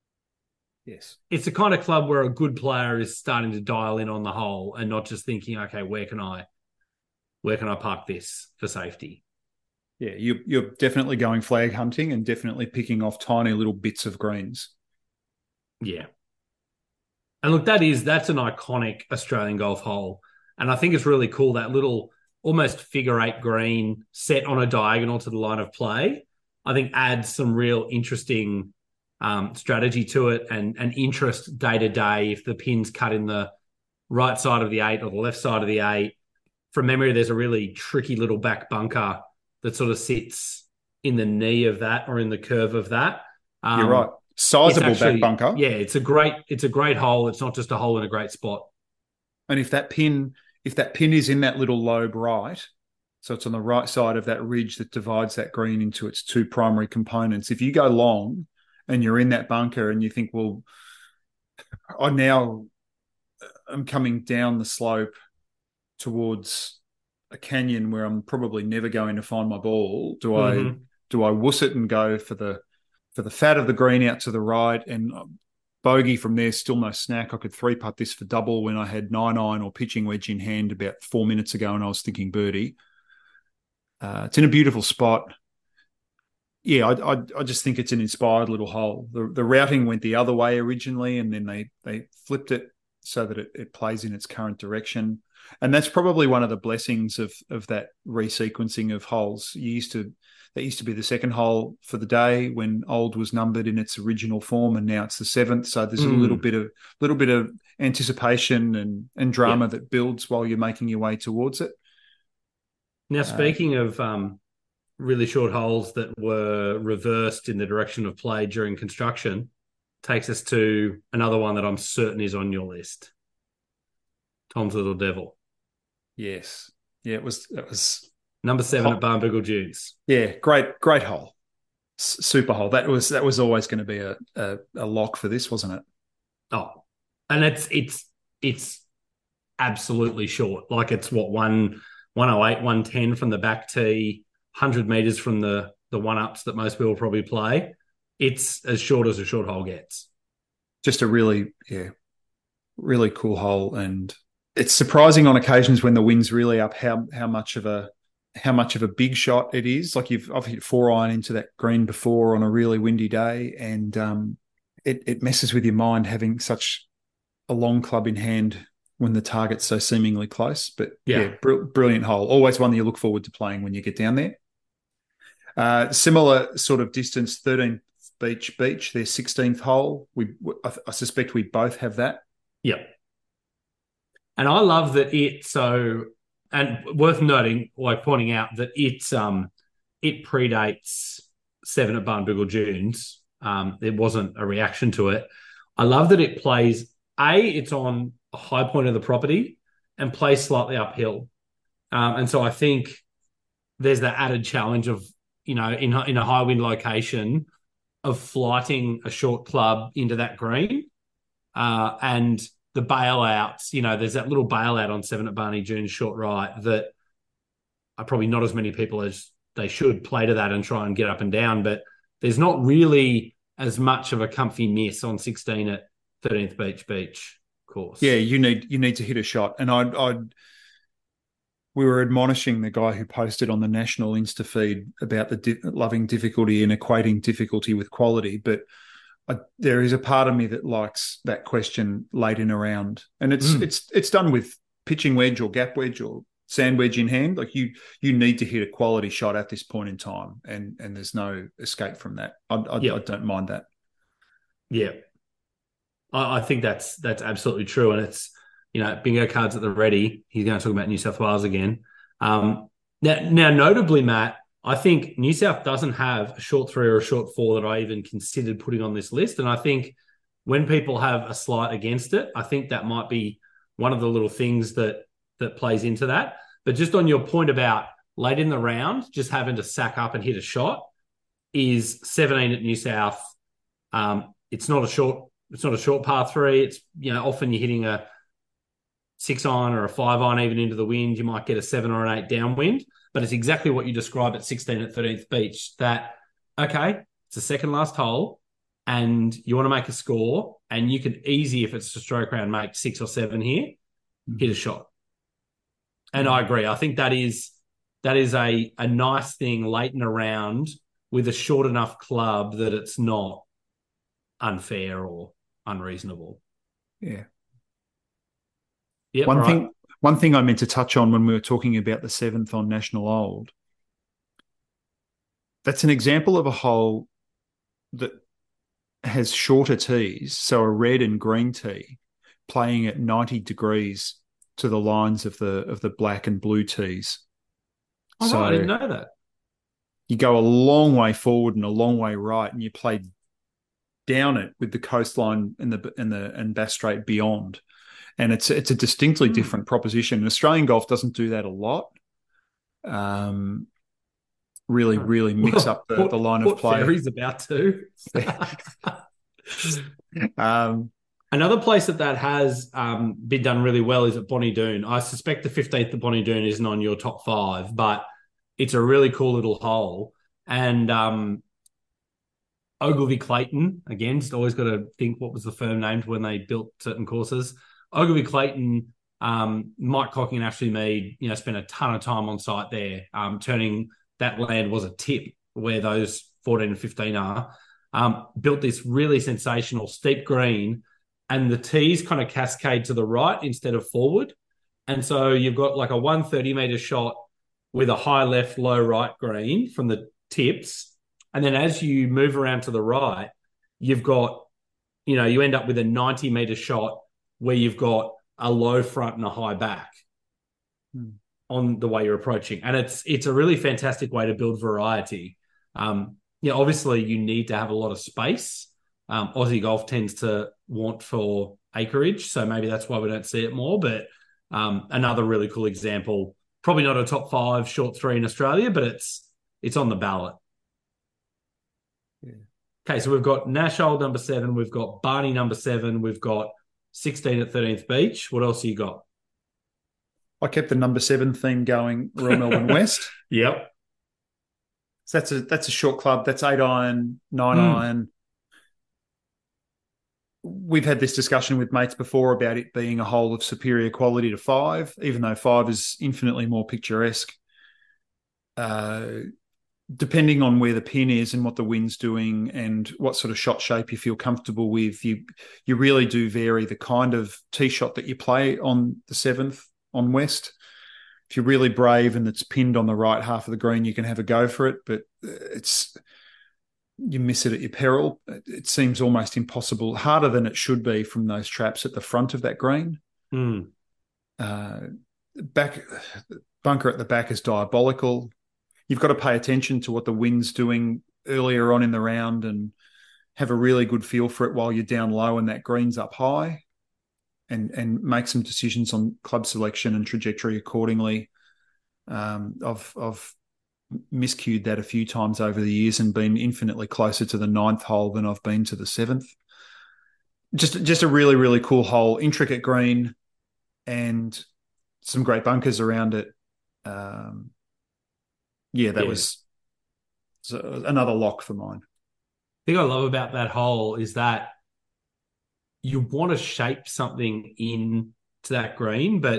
Yes. It's the kind of club where a good player is starting to dial in on the hole and not just thinking, okay, where can I, where can I park this for safety? Yeah, you, you're definitely going flag hunting and definitely picking off tiny little bits of greens. Yeah. And look, that is, that's an iconic Australian golf hole. And I think it's really cool, that little almost figure eight green set on a diagonal to the line of play, I think adds some real interesting um, strategy to it and, and interest day to day if the pin's cut in the right side of the eight or the left side of the eight. From memory, there's a really tricky little back bunker that sort of sits in the knee of that or in the curve of that. Um, You're right. Sizable actually, back bunker. Yeah, it's a great, it's a great hole. It's not just a hole in a great spot. And if that pin, if that pin is in that little lobe right, so it's on the right side of that ridge that divides that green into its two primary components. If you go long and you're in that bunker and you think, well, I now am coming down the slope towards a canyon where I'm probably never going to find my ball. Do Mhm. I do I wuss it and go for the for the fat of the green out to the right and bogey from there? Still no snack. I could three putt this for double when I had nine iron or pitching wedge in hand about four minutes ago, and I was thinking birdie. Uh, it's in a beautiful spot. Yeah, I, I I just think it's an inspired little hole. The the routing went the other way originally, and then they they flipped it so that it, it plays in its current direction. And that's probably one of the blessings of of that resequencing of holes. You used to that used to be the second hole for the day when Old was numbered in its original form, and now it's the seventh. So there's Mm. a little bit of little bit of anticipation and and drama yeah. that builds while you're making your way towards it. Now, speaking uh, of um, really short holes that were reversed in the direction of play during construction, takes us to another one that I'm certain is on your list. Tom's Little Devil. Yes. Yeah, it was it was number seven at Barnbougle Dunes. Yeah, great, great hole. S- super hole. That was that was always going to be a, a a lock for this, wasn't it? Oh. And it's it's it's absolutely short. Like it's what one one oh eight, one ten from the back tee, one hundred meters from the the one ups that most people probably play. It's as short as a short hole gets. Just a really, yeah, really cool hole. And it's surprising on occasions when the wind's really up how how much of a how much of a big shot it is. Like you've I've hit four iron into that green before on a really windy day, and um, it it messes with your mind having such a long club in hand when the target's so seemingly close. But yeah, yeah br- brilliant hole. Always one that you look forward to playing when you get down there. Uh, similar sort of distance, thirteenth Beach Beach, their sixteenth hole. We, I, I suspect we both have that. Yep. And I love that it so, and worth noting, like pointing out that it's um it predates seven at Barnbougle Dunes. Um, there wasn't a reaction to it. I love that it plays. A, it's on a high point of the property and plays slightly uphill. Um, and so I think there's the added challenge of, you know, in, in a high wind location of flighting a short club into that green. Uh, and the bailouts, you know, there's that little bailout on seven at Barney Dunes short right that are probably not as many people as they should play to that and try and get up and down. But there's not really as much of a comfy miss on sixteen at thirteenth Beach Beach course. Yeah, you need you need to hit a shot. And I'd, I'd we were admonishing the guy who posted on the national Insta feed about the di- loving difficulty and equating difficulty with quality. But I, there is a part of me that likes that question late in a round, and it's mm. it's it's done with pitching wedge or gap wedge or sand wedge in hand. Like you you need to hit a quality shot at this point in time, and and there's no escape from that. I, I, yep. I don't mind that. Yeah, I, I think that's that's absolutely true, and it's, you know, bingo cards at the ready. He's going to talk about New South Wales again. Um, now, now, notably, Matt, I think New South doesn't have a short three or a short four that I even considered putting on this list. And I think when people have a slight against it, I think that might be one of the little things that that plays into that. But just on your point about late in the round, just having to sack up and hit a shot, is seventeen at New South. Um, it's not a short, it's not a short par three. It's, you know, often you're hitting a six iron or a five iron even into the wind. You might get a seven or an eight downwind. But it's exactly what you describe at sixteen at thirteenth Beach, that, okay, it's the second last hole and you want to make a score, and you can easy, if it's a stroke round, make six or seven here, mm-hmm. hit a shot. And mm-hmm. I agree. I think that is that is a, a nice thing late in a round with a short enough club that it's not unfair or unreasonable. Yeah. Yep, One right. thing... One thing I meant to touch on when we were talking about the seventh on National Old, that's an example of a hole that has shorter tees, so a red and green tee playing at ninety degrees to the lines of the of the black and blue tees. Oh, so right, I didn't know that. You go a long way forward and a long way right, and you play down it with the coastline and the and the and Bass Strait beyond. And it's it's a distinctly mm. different proposition. Australian golf doesn't do that a lot. Um, really, really mix well, up the, Port, the line Port of play. Fairy's about to. um, Another place that that has um, been done really well is at Bonnie Doon. I suspect the fifteenth at Bonnie Doon isn't on your top five, but it's a really cool little hole. And um, Ogilvy Clayton, again, just always got to think what was the firm named when they built certain courses. Ogilvy Clayton, um, Mike Cocking and Ashley Mead, you know, spent a ton of time on site there. Um, turning that land was a tip where those fourteen and fifteen are. Um, built this really sensational steep green, and the tees kind of cascade to the right instead of forward. And so you've got like a one hundred thirty meter shot with a high left, low right green from the tips. And then as you move around to the right, you've got, you know, you end up with a ninety meter shot where you've got a low front and a high back hmm. on the way you're approaching. And it's it's a really fantastic way to build variety. Um, you know, obviously you need to have a lot of space. Um, Aussie golf tends to want for acreage, so maybe that's why we don't see it more. But um, another really cool example, probably not a top five short three in Australia, but it's it's on the ballot. Yeah. Okay, so we've got Nash Old number seven, we've got Barney number seven, we've got sixteen at thirteenth Beach. What else have you got? I kept the number seven theme going, Royal Melbourne West. Yep. So that's a that's a short club. That's eight iron, nine mm. iron. We've had this discussion with mates before about it being a hole of superior quality to five, even though five is infinitely more picturesque. Uh, depending on where the pin is and what the wind's doing and what sort of shot shape you feel comfortable with, you you really do vary the kind of tee shot that you play on the seventh on West. If you're really brave and it's pinned on the right half of the green, you can have a go for it, but it's you miss it at your peril. It seems almost impossible, harder than it should be from those traps at the front of that green. Mm. Uh, back bunker at the back is diabolical. You've got to pay attention to what the wind's doing earlier on in the round and have a really good feel for it while you're down low and that green's up high, and and make some decisions on club selection and trajectory accordingly. Um, I've, I've miscued that a few times over the years and been infinitely closer to the ninth hole than I've been to the seventh. Just, just a really, really cool hole, intricate green and some great bunkers around it. Um, yeah, that yeah. was another lock for mine. The thing I love about that hole is that you want to shape something in to that green, but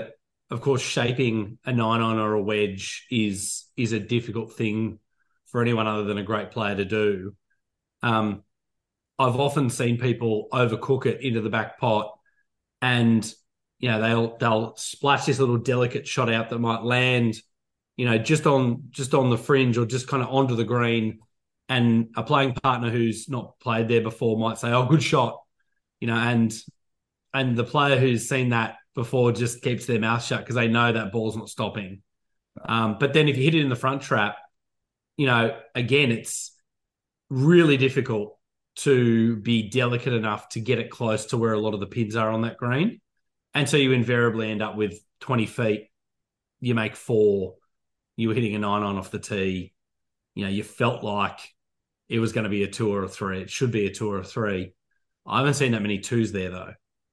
of course, shaping a nine on or a wedge is is a difficult thing for anyone other than a great player to do. Um, I've often seen people overcook it into the back pot, and you know they'll they'll splash this little delicate shot out that might land, you know, just on just on the fringe or just kind of onto the green, and a playing partner who's not played there before might say, "Oh, good shot," you know, and and the player who's seen that before just keeps their mouth shut because they know that ball's not stopping. Um, but then if you hit it in the front trap, you know, again, it's really difficult to be delicate enough to get it close to where a lot of the pins are on that green. And so you invariably end up with twenty feet. You make four. You were hitting a nine on off the tee. You know, you felt like it was going to be a two or a three. It should be a two or a three. I haven't seen that many twos there, though.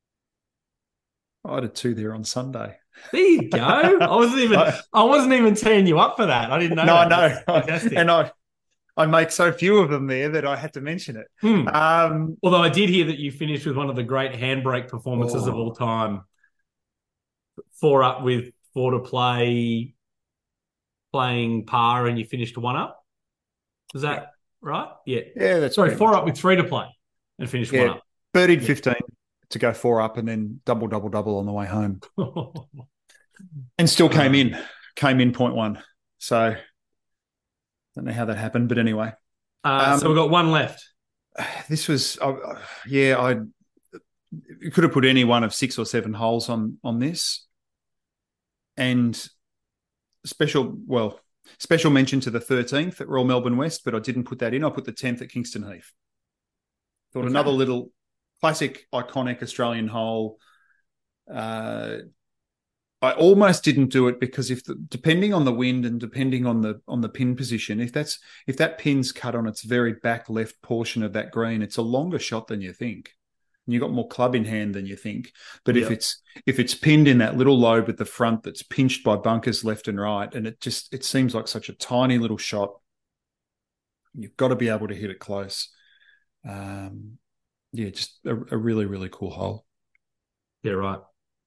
I had a two there on Sunday. There you go. I wasn't even I, I wasn't even teeing you up for that. I didn't know. No, that. I know. Fantastic. And I I make so few of them there that I had to mention it. Hmm. Um, Although I did hear that you finished with one of the great handbrake performances oh. of all time. Four up with four to play, playing par, and you finished one up. Is that yeah. right? Yeah. Yeah, that's Sorry, four up with three to play and finished yeah. one up. Birdied yeah. fifteen to go four up and then double, double, double on the way home. And still came in, came in point one. So don't know how that happened, but anyway. Uh, um, so we've got one left. This was, uh, yeah, I could have put any one of six or seven holes on on this. And special, well, special mention to the thirteenth at Royal Melbourne West, but I didn't put that in. I put the tenth at Kingston Heath. Thought okay. another little classic, iconic Australian hole. Uh, I almost didn't do it because if the, depending on the wind and depending on the on the pin position, if that's if that pin's cut on its very back left portion of that green, it's a longer shot than you think. And you've got more club in hand than you think. But yep. if it's if it's pinned in that little lobe at the front that's pinched by bunkers left and right, and it just it seems like such a tiny little shot, you've got to be able to hit it close. Um, yeah, just a, a really, really cool hole. Yeah, right.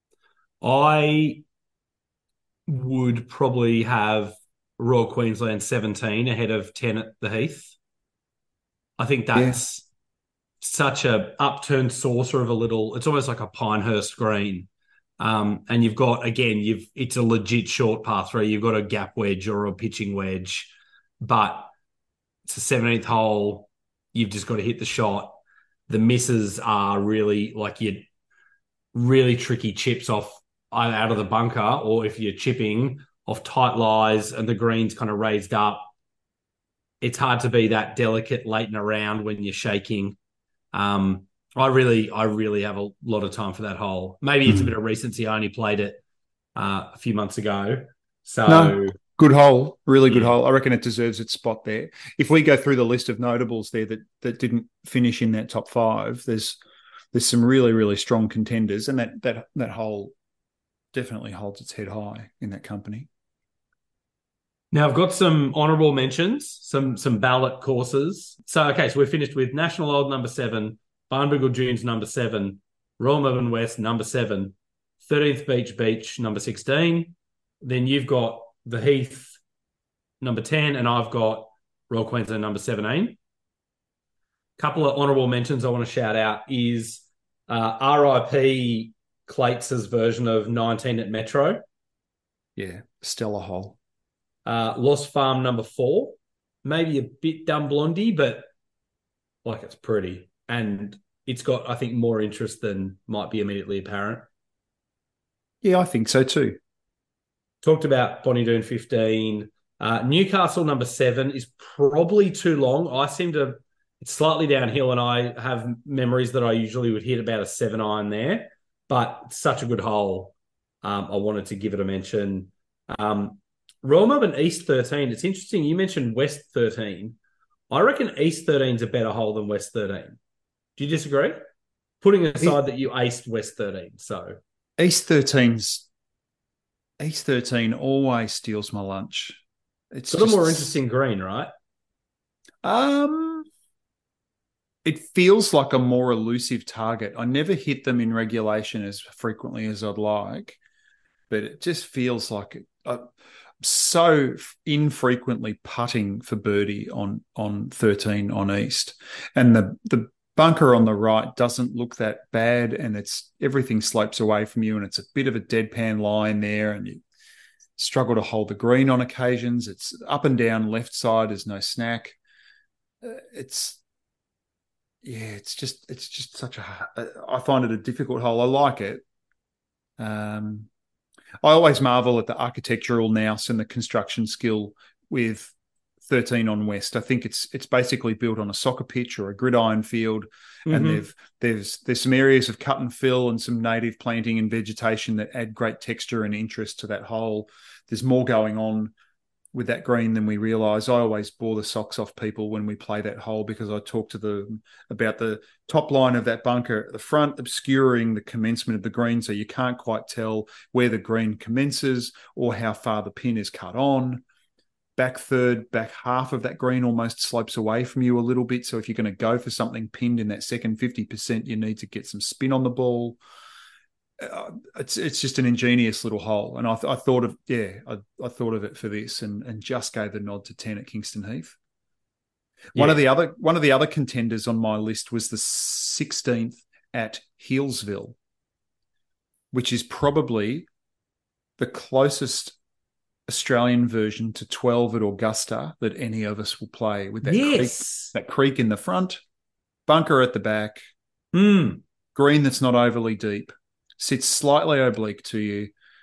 I would probably have Royal Queensland seventeen ahead of ten at the Heath. I think that's yeah. such a upturned saucer of a little, it's almost like a Pinehurst green. Um, and you've got, again, you've it's a legit short par three. You've got a gap wedge or a pitching wedge, but it's a seventeenth hole. You've just got to hit the shot. The misses are really like you really tricky chips off either out of the bunker, or if you're chipping off tight lies and the green's kind of raised up, it's hard to be that delicate late in a round when you're shaking. Um, I really, I really have a lot of time for that hole. Maybe it's mm. a bit of recency. I only played it uh, a few months ago. So no, good hole, really good yeah. hole. I reckon it deserves its spot there. If we go through the list of notables there that that didn't finish in that top five, there's there's some really, really strong contenders, and that that that hole definitely holds its head high in that company. Now, I've got some honourable mentions, some some ballot courses. So, okay, so we're finished with National Old number seven, Barnbougle Dunes number seven, Royal Melbourne West number seven, thirteenth Beach Beach number sixteen. Then you've got the Heath number ten, and I've got Royal Queensland number seventeen. Couple of honourable mentions I want to shout out is uh, R I P Clates' version of nineteen at Metro. Yeah, stellar hole. Uh, Lost Farm number four, maybe a bit dumb blondie, but like it's pretty. And it's got, I think, more interest than might be immediately apparent. Yeah, I think so too. Talked about Bonnie Doon fifteen. Uh, Newcastle number seven is probably too long. I seem to, it's slightly downhill, and I have memories that I usually would hit about a seven iron there, but it's such a good hole. Um, I wanted to give it a mention. Um, Royal Melbourne East thirteen. It's interesting. You mentioned West thirteen. I reckon East thirteen is a better hole than West thirteen. Do you disagree? Putting aside that you aced West thirteen. So East thirteen's East thirteen always steals my lunch. It's got just, a more interesting green, right? Um, it feels like a more elusive target. I never hit them in regulation as frequently as I'd like. but it just feels like it, uh, so infrequently putting for birdie on on thirteen on East, and the the bunker on the right doesn't look that bad, and it's everything slopes away from you, and it's a bit of a deadpan line there, and you struggle to hold the green on occasions. It's up and down left side. There's no snack. Uh, it's yeah, it's just it's just such a. I find it a difficult hole. I like it. Um, I always marvel at the architectural nous and the construction skill with thirteen on West. I think it's it's basically built on a soccer pitch or a gridiron field, mm-hmm. and they've there's there's some areas of cut and fill and some native planting and vegetation that add great texture and interest to that hole. There's more going on with that green than we realise. I always bore the socks off people when we play that hole because I talk to them about the top line of that bunker at the front, obscuring the commencement of the green, so you can't quite tell where the green commences or how far the pin is cut on. Back third, back half of that green almost slopes away from you a little bit. So if you're going to go for something pinned in that second fifty percent, you need to get some spin on the ball. Uh, it's it's just an ingenious little hole, and I, th- I thought of yeah I, I thought of it for this, and and just gave the nod to ten at Kingston Heath. Yeah. One of the other one of the other contenders on my list was the sixteenth at Healesville, which is probably the closest Australian version to twelve at Augusta that any of us will play, with that yes. creek, that creek in the front, bunker at the back, mm. green that's not overly deep, sits slightly oblique to you.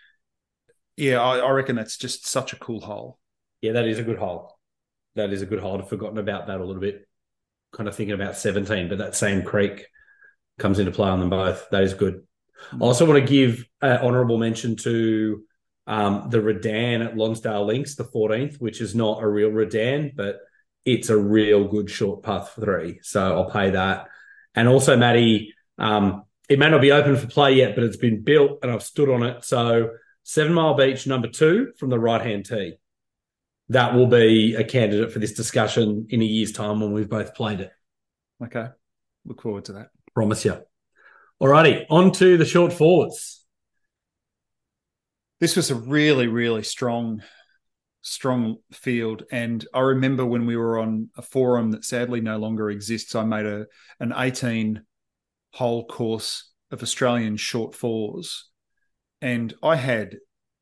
Yeah, I, I reckon that's just such a cool hole. Yeah, that is a good hole. That is a good hole. I'd forgotten about that a little bit. Kind of thinking about seventeen, but that same creek comes into play on them both. That is good. Mm. I also want to give an honourable mention to um, the Redan at Lonsdale Links, the fourteenth, which is not a real Redan, but it's a real good short par three. So I'll pay that. And also, Matty, um, it may not be open for play yet, but it's been built and I've stood on it. So Seven Mile Beach, number two from the right-hand tee. That will be a candidate for this discussion in a year's time when we've both played it. Okay. Look forward to that. Promise you. All righty, on to the short forwards. This was a really, really strong, strong field. And I remember when we were on a forum that sadly no longer exists, I made a an eighteen-hole course of Australian short fours. And I had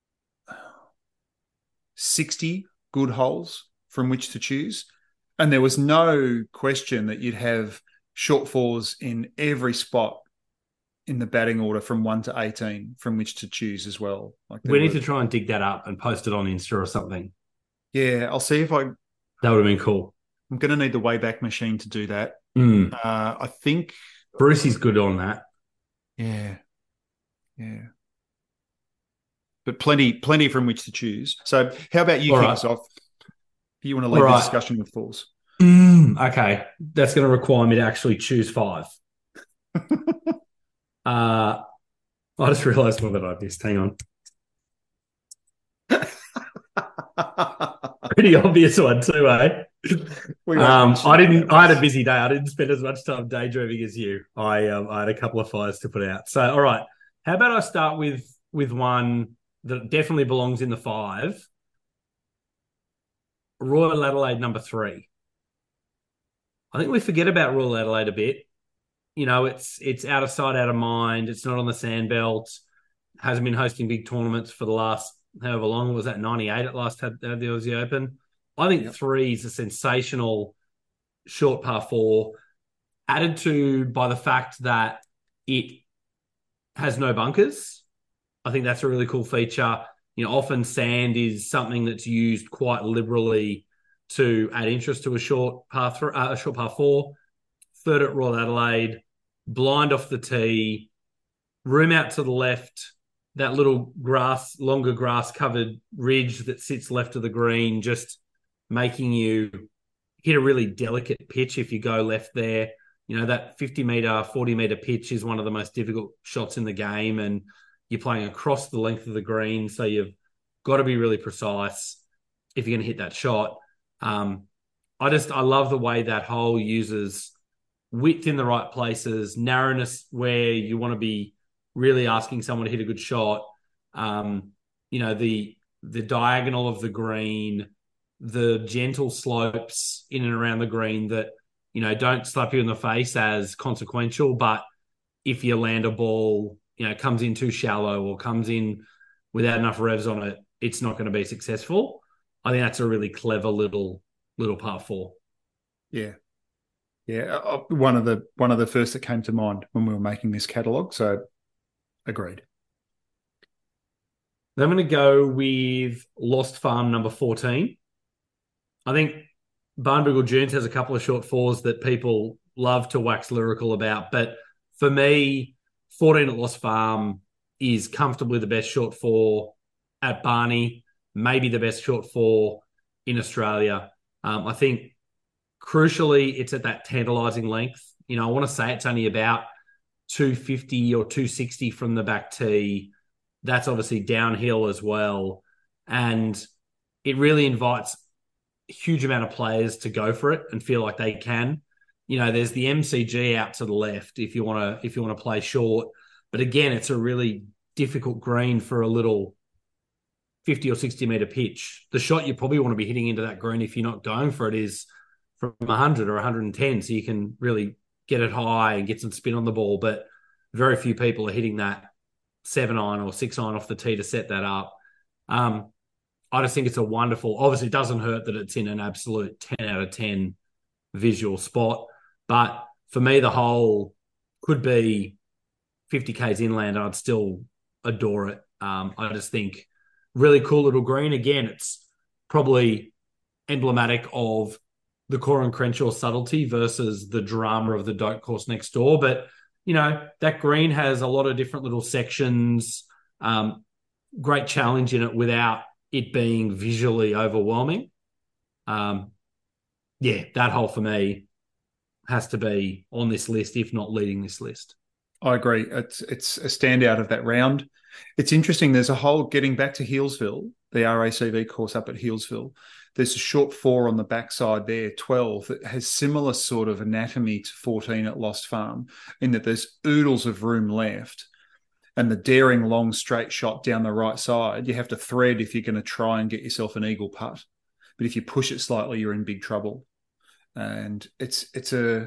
sixty good holes from which to choose. And there was no question that you'd have short fours in every spot in the batting order from one to eighteen from which to choose as well. Like we need were... to try and dig that up and post it on Insta or something. Yeah, I'll see if I... That would have been cool. I'm going to need the Wayback Machine to do that. Mm. Uh, I think... Brucey's good on that. Yeah. Yeah. But plenty plenty from which to choose. So how about you kick us off? If you want to lead right. the discussion with fours. Mm, okay. That's going to require me to actually choose five. Uh, I just realised one that I missed. Hang on. Pretty obvious one too, eh? Um, I didn't. I had a busy day. I didn't spend as much time daydreaming as you. I um, I had a couple of fires to put out. So, all right. How about I start with with one that definitely belongs in the five? Royal Adelaide number three. I think we forget about Royal Adelaide a bit. You know, it's it's out of sight, out of mind. It's not on the sandbelt. Hasn't been hosting big tournaments for the last however long. Was that ninety-eight at last had, had the Aussie Open? I think yep. three is a sensational short par four, added to by the fact that it has no bunkers. I think that's a really cool feature. You know, often sand is something that's used quite liberally to add interest to a short par th- uh, a short par four. Third at Royal Adelaide, blind off the tee, room out to the left, that little grass, longer grass-covered ridge that sits left of the green, just making you hit a really delicate pitch if you go left there. You know, that fifty-metre, forty-metre pitch is one of the most difficult shots in the game, and you're playing across the length of the green, so you've got to be really precise if you're going to hit that shot. Um, I just, I love the way that hole uses width in the right places, narrowness where you want to be really asking someone to hit a good shot, um, you know, the the diagonal of the green, the gentle slopes in and around the green that, you know, don't slap you in the face as consequential, but if you land a ball, you know, comes in too shallow or comes in without enough revs on it, it's not going to be successful. I think that's a really clever little little par four. Yeah. Yeah. Uh, one of the one of the first that came to mind when we were making this catalogue. So agreed. Then I'm going to go with Lost Farm number fourteen. I think Barnbougle Dunes has a couple of short fours that people love to wax lyrical about. But for me, fourteen at Lost Farm is comfortably the best short four at Barney, maybe the best short four in Australia. Um, I think, crucially, it's at that tantalising length. You know, I want to say it's only about two fifty or two sixty from the back tee. That's obviously downhill as well. And it really invites a huge amount of players to go for it and feel like they can. You know, there's the M C G out to the left if you want to if you want to play short. But again, it's a really difficult green for a little fifty or sixty meter pitch. The shot you probably want to be hitting into that green if you're not going for it is from one hundred or one hundred ten, so you can really get it high and get some spin on the ball. But very few people are hitting that seven iron or six iron off the tee to set that up. Um, I just think it's a wonderful, obviously it doesn't hurt that it's in an absolute ten out of ten visual spot. But for me, the hole could be fifty kays inland and I'd still adore it. Um, I just think really cool little green. Again, it's probably emblematic of the Corin Crenshaw subtlety versus the drama of the Doak course next door. But, you know, that green has a lot of different little sections, um, great challenge in it without it being visually overwhelming. Um, yeah, that hole for me has to be on this list, if not leading this list. I agree. It's it's a standout of that round. It's interesting. There's a hole getting back to Healesville, the R A C V course up at Healesville. There's a short four on the backside there, twelve, that has similar sort of anatomy to fourteen at Lost Farm, in that there's oodles of room left. And the daring long straight shot down the right side, you have to thread if you're going to try and get yourself an eagle putt. But if you push it slightly, you're in big trouble. And it's it's a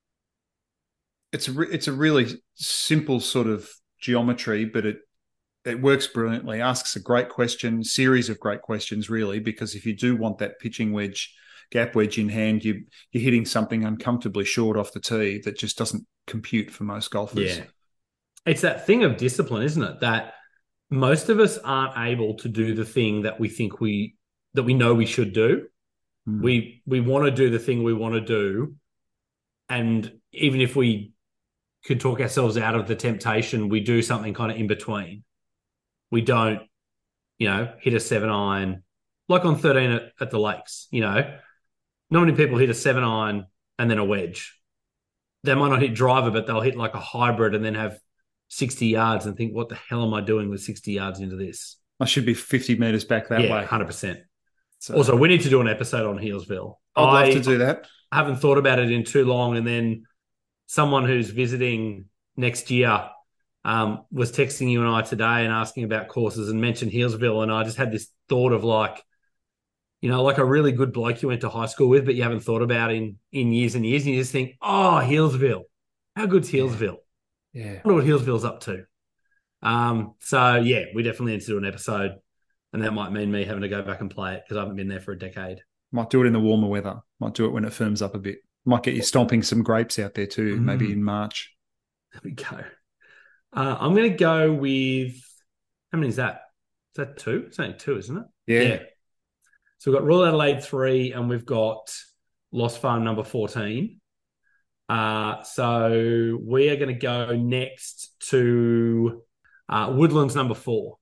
it's a it's a really simple sort of geometry, but it it works brilliantly. Asks a great question, series of great questions, really, because if you do want that pitching wedge, gap wedge in hand, you you're hitting something uncomfortably short off the tee that just doesn't compute for most golfers. Yeah. It's that thing of discipline, isn't it? That most of us aren't able to do the thing that we think we that we know we should do. Mm. We we want to do the thing we want to do, and even if we could talk ourselves out of the temptation, we do something kind of in between. We don't, you know, hit a seven iron like on thirteen at, at the Lakes. You know, not many people hit a seven iron and then a wedge. They might not hit driver, but they'll hit like a hybrid and then have sixty yards and think, what the hell am I doing with sixty yards into this? I should be fifty metres back that yeah, way. one hundred percent. So, also, we need to do an episode on Healesville. I'd I, love to do that. I haven't thought about it in too long. And then someone who's visiting next year um, was texting you and I today and asking about courses and mentioned Healesville. And I just had this thought of like, you know, like a really good bloke you went to high school with, but you haven't thought about in, in years and years. And you just think, oh, Healesville. How good's Healesville? Yeah. I wonder what Healesville's up to. Um, so, yeah, we definitely need to do an episode. And that might mean me having to go back and play it because I haven't been there for a decade. Might do it in the warmer weather. Might do it when it firms up a bit. Might get you stomping some grapes out there too, mm. maybe in March. There we go. Uh, I'm going to go with, how many is that? Is that two? It's only two, isn't it? Yeah. yeah. So we've got Royal Adelaide three and we've got Lost Farm number fourteen. Uh, so we are going to go next to uh, Woodlands number four.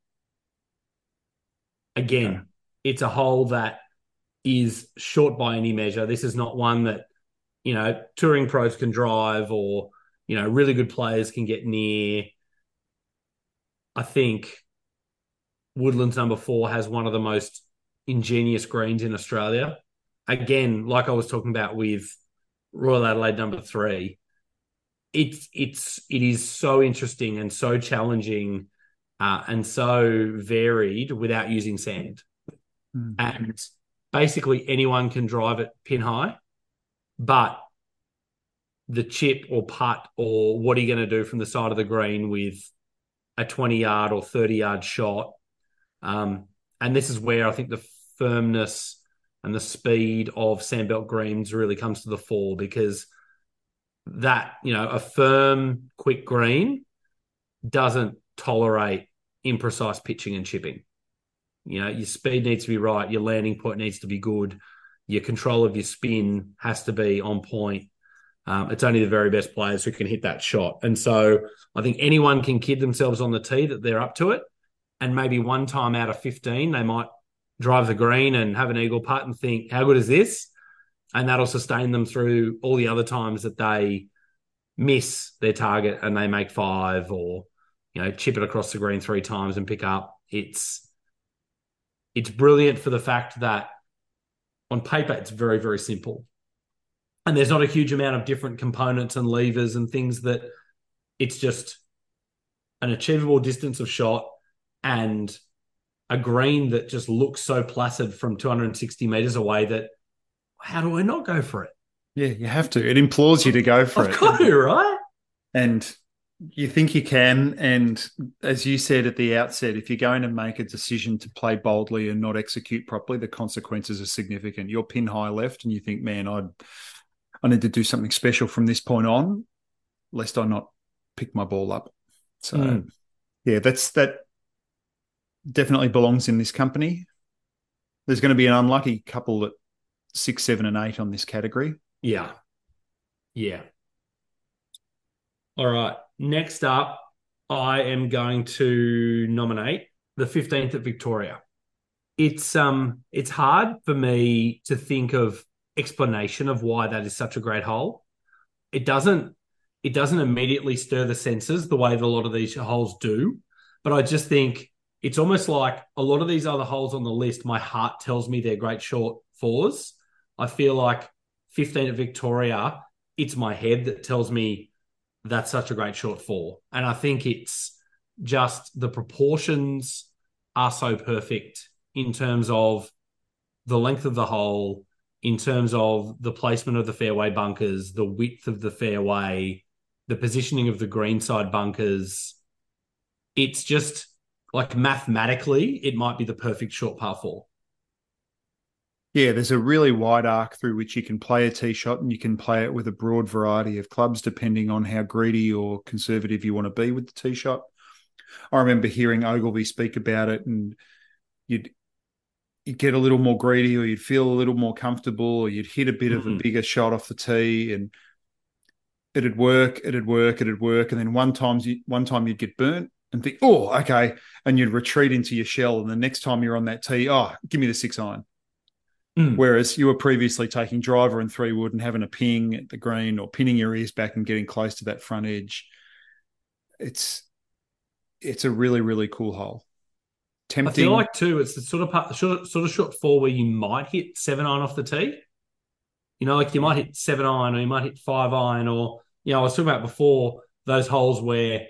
Again, okay. It's a hole that is short by any measure. This is not one that, you know, touring pros can drive or, you know, really good players can get near. I think Woodlands number four has one of the most ingenious greens in Australia. Again, like I was talking about with Royal Adelaide number three, it's it's it is so interesting and so challenging uh, and so varied without using sand. Mm. And basically anyone can drive it pin high, but the chip or putt or what are you going to do from the side of the green with a twenty yard or thirty yard shot? Um, and this is where I think the firmness and the speed of Sandbelt greens really comes to the fore, because that, you know, a firm, quick green doesn't tolerate imprecise pitching and chipping. You know, your speed needs to be right. Your landing point needs to be good. Your control of your spin has to be on point. Um, it's only the very best players who can hit that shot. And so I think anyone can kid themselves on the tee that they're up to it. And maybe one time out of fifteen, they might drive the green and have an eagle putt and think, how good is this? And that'll sustain them through all the other times that they miss their target and they make five, or, you know, chip it across the green three times and pick up. It's, it's brilliant for the fact that on paper, it's very, very simple. And there's not a huge amount of different components and levers and things, that it's just an achievable distance of shot and a green that just looks so placid from two hundred sixty metres away that how do I not go for it? Yeah, you have to. It implores you to go for I've it. got to, right? And you think you can. And as you said at the outset, if you're going to make a decision to play boldly and not execute properly, the consequences are significant. You're pin high left and you think, man, I'd, I need to do something special from this point on, lest I not pick my ball up. So, mm. yeah, that's that definitely belongs in this company. There's going to be an unlucky couple at six, seven, and eight on this category. Yeah. Yeah. All right. Next up, I am going to nominate the fifteenth at Victoria. It's um, it's hard for me to think of explanation of why that is such a great hole. It doesn't, it doesn't immediately stir the senses the way that a lot of these holes do. But I just think it's almost like a lot of these other holes on the list, my heart tells me they're great short fours. I feel like fifteen at Victoria, it's my head that tells me that's such a great short four. And I think it's just the proportions are so perfect in terms of the length of the hole, in terms of the placement of the fairway bunkers, the width of the fairway, the positioning of the greenside bunkers. It's just like mathematically, it might be the perfect short par four. Yeah, there's a really wide arc through which you can play a tee shot, and you can play it with a broad variety of clubs depending on how greedy or conservative you want to be with the tee shot. I remember hearing Ogilvy speak about it, and you'd you'd get a little more greedy, or you'd feel a little more comfortable, or you'd hit a bit mm-hmm. of a bigger shot off the tee, and it'd work, it'd work, it'd work, and then one time you one time you'd get burnt and think, oh, okay, and you'd retreat into your shell, and the next time you're on that tee, oh, give me the six iron. Mm. Whereas you were previously taking driver and three wood and having a ping at the green, or pinning your ears back and getting close to that front edge. It's it's a really, really cool hole. Tempting. I feel like too, it's the sort of part, the short, sort of short four where you might hit seven iron off the tee. You know, like you might hit seven iron, or you might hit five iron, or, you know, I was talking about before those holes where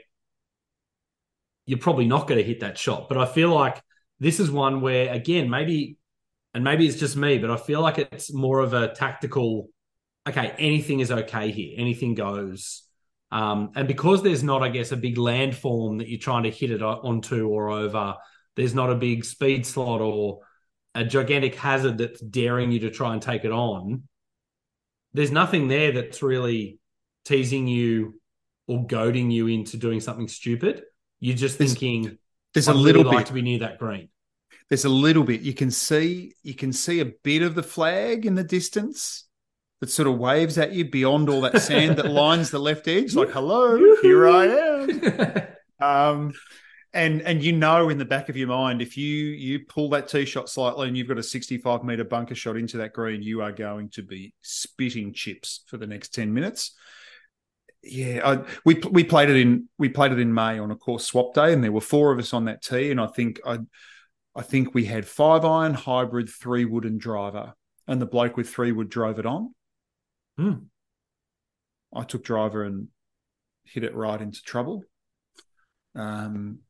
you're probably not going to hit that shot. But I feel like this is one where, again, maybe. And maybe it's just me, but I feel like it's more of a tactical, okay, anything is okay here. Anything goes. Um, and because there's not, I guess, a big landform that you're trying to hit it onto or over, there's not a big speed slot or a gigantic hazard that's daring you to try and take it on. There's nothing there that's really teasing you or goading you into doing something stupid. You're just there's, thinking, there's I'd a little really bit. like to be near that green. There's a little bit. You can see you can see a bit of the flag in the distance that sort of waves at you beyond all that sand that lines the left edge. Like, hello, here I am. um, and and you know in the back of your mind, if you you pull that tee shot slightly and you've got a sixty-five metre bunker shot into that green, you are going to be spitting chips for the next ten minutes. Yeah, I, we we played it in we played it in May on a course swap day, and there were four of us on that tee, and I think I. I think we had five iron, hybrid, three wood, and driver, and the bloke with three wood drove it on. Mm. I took driver and hit it right into trouble. Um,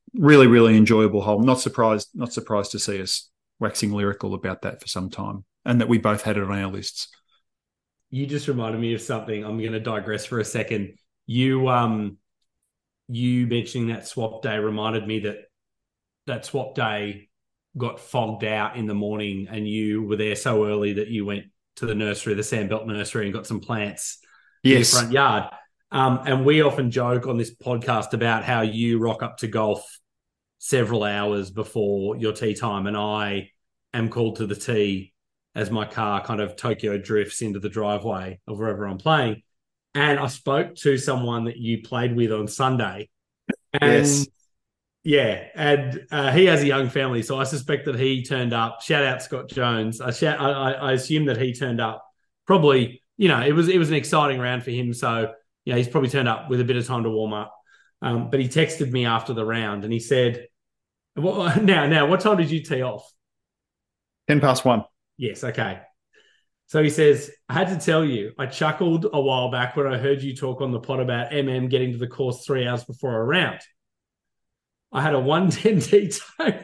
really, really enjoyable hole. Not surprised, not surprised to see us waxing lyrical about that for some time, and that we both had it on our lists. You just reminded me of something. I'm going to digress for a second. You, um, you mentioning that swap day reminded me that that swap day got fogged out in the morning, and you were there so early that you went to the nursery, the Sandbelt nursery, and got some plants yes. in your front yard. Um, and we often joke on this podcast about how you rock up to golf several hours before your tee time, and I am called to the tee as my car kind of Tokyo drifts into the driveway of wherever I'm playing. And I spoke to someone that you played with on Sunday. And yes. Yeah, and uh, he has a young family, so I suspect that he turned up. Shout out Scott Jones. I, shout, I, I assume that he turned up probably, you know, it was it was an exciting round for him. So, yeah, he's probably turned up with a bit of time to warm up. Um, but he texted me after the round and he said, well, now, now, what time did you tee off? ten past one. Yes, okay. So he says, I had to tell you, I chuckled a while back when I heard you talk on the pod about M M getting to the course three hours before a round. I had a one ten tee time.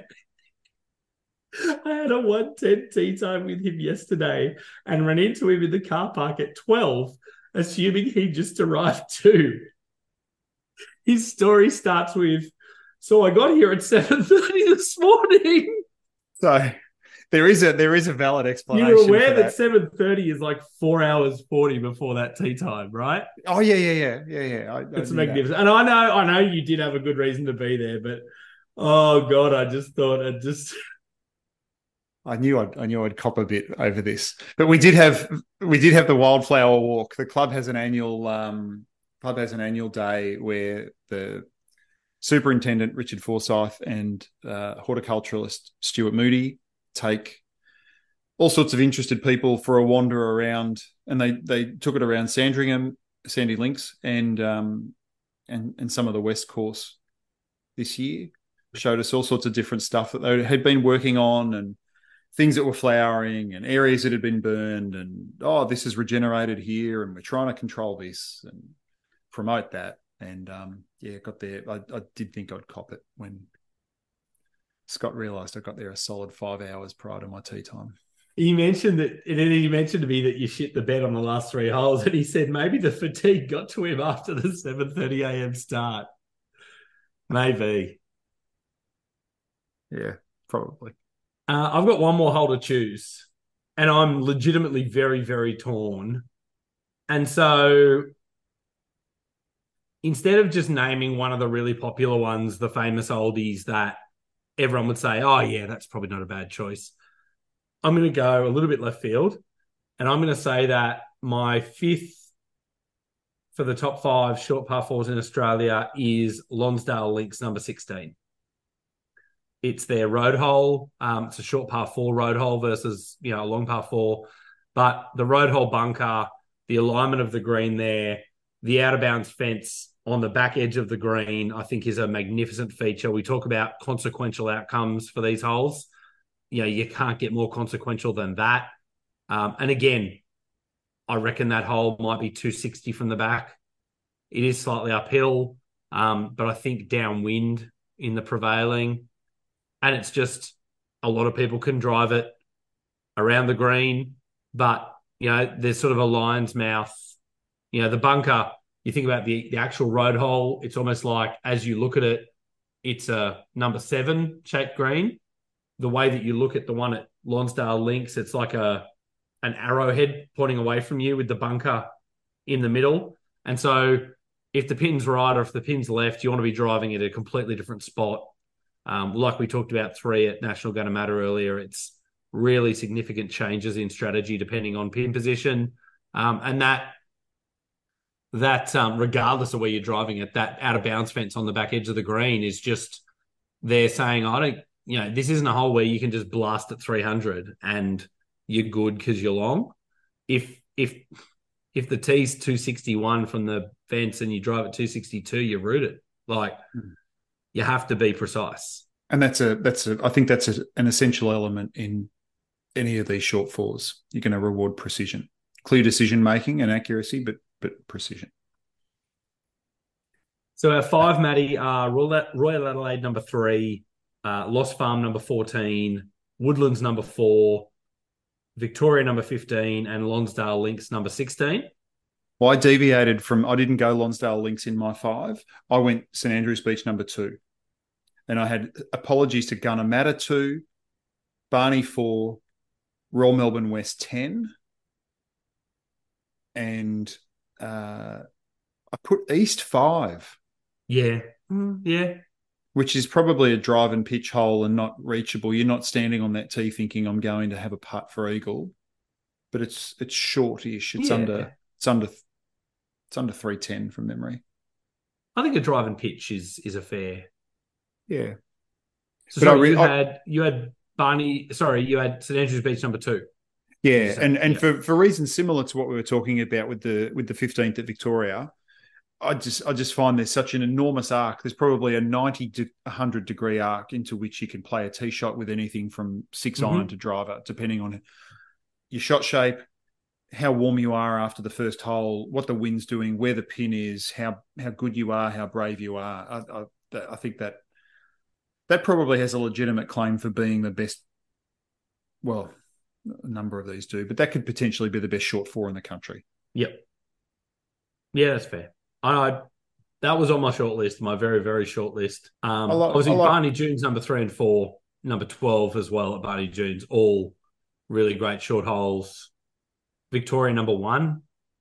I had a one ten tee time with him yesterday and ran into him in the car park at twelve, assuming he just arrived too. His story starts with, so I got here at seven thirty this morning. So there is a there is a valid explanation. You're aware for that, that seven thirty is like four hours forty before that tee time, right? Oh yeah, yeah, yeah, yeah, yeah. I, it's I magnificent, that. and I know, I know you did have a good reason to be there, but oh god, I just thought it just. I knew I'd I knew I'd cop a bit over this, but we did have we did have the wildflower walk. The club has an annual um, club has an annual day where the superintendent Richard Forsyth and uh, horticulturalist Stuart Moody take all sorts of interested people for a wander around, and they they took it around Sandringham, Sandy Links, and um, and and some of the West Course this year. Showed us all sorts of different stuff that they had been working on, and things that were flowering, and areas that had been burned, and oh, this is regenerated here, and we're trying to control this and promote that. And um, yeah, got there. I, I did think I'd cop it when Scott realised I got there a solid five hours prior to my tee time. He mentioned that, and then he mentioned to me that you shit the bed on the last three holes, and he said maybe the fatigue got to him after the seven thirty a.m. start. Maybe. Yeah, probably. Uh, I've got one more hole to choose, and I'm legitimately very, very torn. And so instead of just naming one of the really popular ones, the famous oldies that everyone would say, oh, yeah, that's probably not a bad choice, I'm going to go a little bit left field, and I'm going to say that my fifth for the top five short par fours in Australia is Lonsdale Links number sixteen. It's their road hole. Um, it's a short par four road hole versus, you know, a long par four. But the road hole bunker, the alignment of the green there, the out of bounds fence on the back edge of the green, I think is a magnificent feature. We talk about consequential outcomes for these holes. You know, you can't get more consequential than that. Um, and again, I reckon that hole might be two sixty from the back. It is slightly uphill, um, but I think downwind in the prevailing. And it's just a lot of people can drive it around the green, but, you know, there's sort of a lion's mouth. You know, the bunker, you think about the, the actual road hole, it's almost like as you look at it, it's a number seven shaped green. The way that you look at the one at Lonsdale Links, it's like a an arrowhead pointing away from you with the bunker in the middle. And so if the pin's right or if the pin's left, you want to be driving at a completely different spot. Um, like we talked about three at National Gonna Matter earlier, it's really significant changes in strategy depending on pin position. Um, and that, that um, regardless of where you're driving it, that out of bounds fence on the back edge of the green is just, they're saying, I don't, you know, this isn't a hole where you can just blast at three hundred and you're good because you're long. If, if, if the tee's two sixty-one from the fence and you drive at two sixty-two, you're rooted. Like, mm. You have to be precise. And that's a, that's a, I think that's a, an essential element in any of these short fours. You're going to reward precision, clear decision making and accuracy, but, but precision. So our five, Matty, are Royal Royal Adelaide number three, uh, Lost Farm number fourteen, Woodlands number four, Victoria number fifteen, and Lonsdale Links number sixteen. Well, I deviated from, I didn't go Lonsdale Links in my five. I went St Andrews Beach number two. And I had apologies to Gunnamatta two, Barney four, Royal Melbourne West ten, and uh, I put East five. Yeah. Mm, yeah. Which is probably a drive and pitch hole and not reachable. You're not standing on that tee thinking I'm going to have a putt for eagle, but it's it's shortish. It's Yeah. under it's under it's under three ten from memory. I think a drive and pitch is is a fair. Yeah. So But I sorry, re- you I- had you had Barney. Sorry, you had St Andrews Beach number two. Yeah, So, and and yeah. for, for reasons similar to what we were talking about with the with the fifteenth at Victoria, I just I just find there's such an enormous arc. There's probably a ninety to one hundred degree arc into which you can play a tee shot with anything from six Mhm. iron to driver, depending on your shot shape, how warm you are after the first hole, what the wind's doing, where the pin is, how how good you are, how brave you are. I I, that- I think that that probably has a legitimate claim for being the best. Well, a number of these do, but that could potentially be the best short four in the country. Yep. Yeah, that's fair. I, I that was on my short list, my very very short list. Um, I I, like- was in I like- Barney Dunes number three and four, number twelve as well at Barney Dunes, all really great short holes. Victoria number one,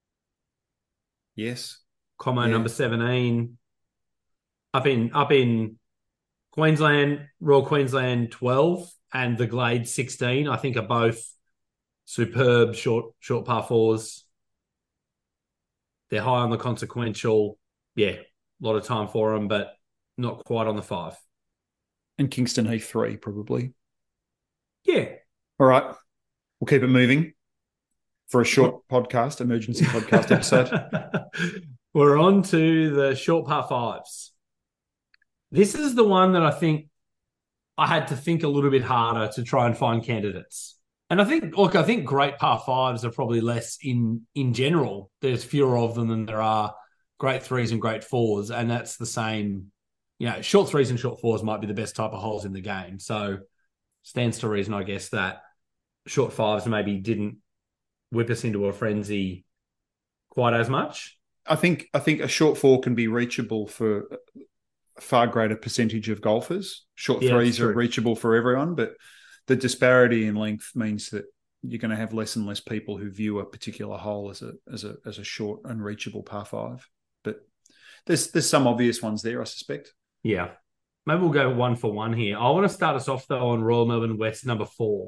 Yes. Como Yeah. number seventeen. Up in up in Queensland, Royal Queensland twelve and the Glade sixteen, I think are both superb short short par fours. They're high on the consequential. Yeah, a lot of time for them, but not quite on the five. And Kingston Heath three, probably. Yeah. All right. We'll keep it moving for a short podcast, emergency podcast episode. We're on to the short par fives. This is the one that I think I had to think a little bit harder to try and find candidates. And I think, look, I think great par fives are probably less in in general. There's fewer of them than there are great threes and great fours. And that's the same, you know, short threes and short fours might be the best type of holes in the game. So stands to reason, I guess, that short fives maybe didn't whip us into a frenzy quite as much. I think I think a short four can be reachable for a far greater percentage of golfers. Short Yeah, threes that's are true. reachable for everyone, but the disparity in length means that you're going to have less and less people who view a particular hole as a as a as a short and reachable par five. But there's there's some obvious ones there, I suspect. Yeah. Maybe we'll go one for one here. I want to start us off, though, on Royal Melbourne West number four.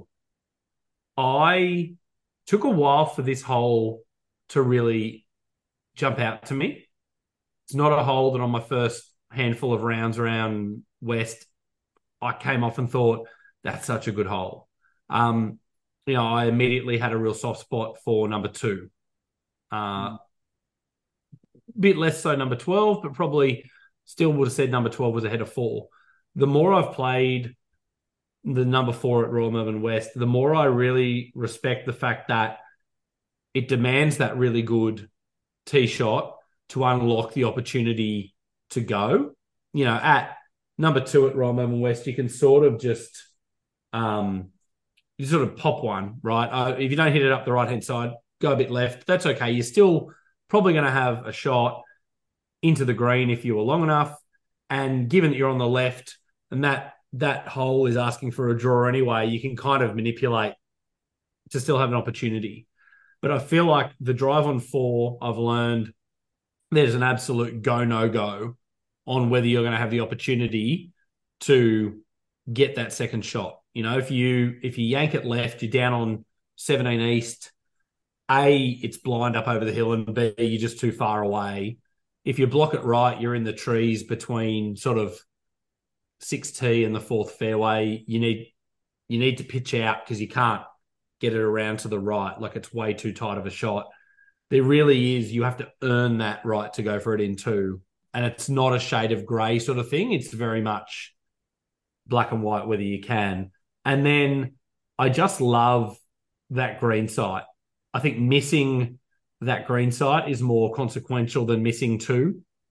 I took a while for this hole to really jump out to me. It's not a hole that on my first handful of rounds around West, I came off and thought, that's such a good hole. Um, you know, I immediately had a real soft spot for number two. Uh, bit less so number twelve, but probably still would have said number twelve was ahead of four. The more I've played the number four at Royal Melbourne West, the more I really respect the fact that it demands that really good tee shot to unlock the opportunity to go. You know, at number two at Royal Melbourne West, you can sort of just um, you sort of pop one, right? Uh, if you don't hit it up the right-hand side, go a bit left. That's okay. You're still probably going to have a shot into the green if you were long enough. And given that you're on the left and that that hole is asking for a draw anyway, you can kind of manipulate to still have an opportunity. But I feel like the drive on four, I've learned there's an absolute go, no go on whether you're going to have the opportunity to get that second shot. You know, if you if you yank it left, you're down on seventeen East. A, it's blind up over the hill, and B, you're just too far away. If you block it right, you're in the trees between sort of six T and the fourth fairway. You need you need to pitch out because you can't get it around to the right. Like, it's way too tight of a shot. There really is. You have to earn that right to go for it in two. And it's not a shade of grey sort of thing. It's very much black and white, whether you can. And then I just love that green site. I think missing that green site is more consequential than missing two.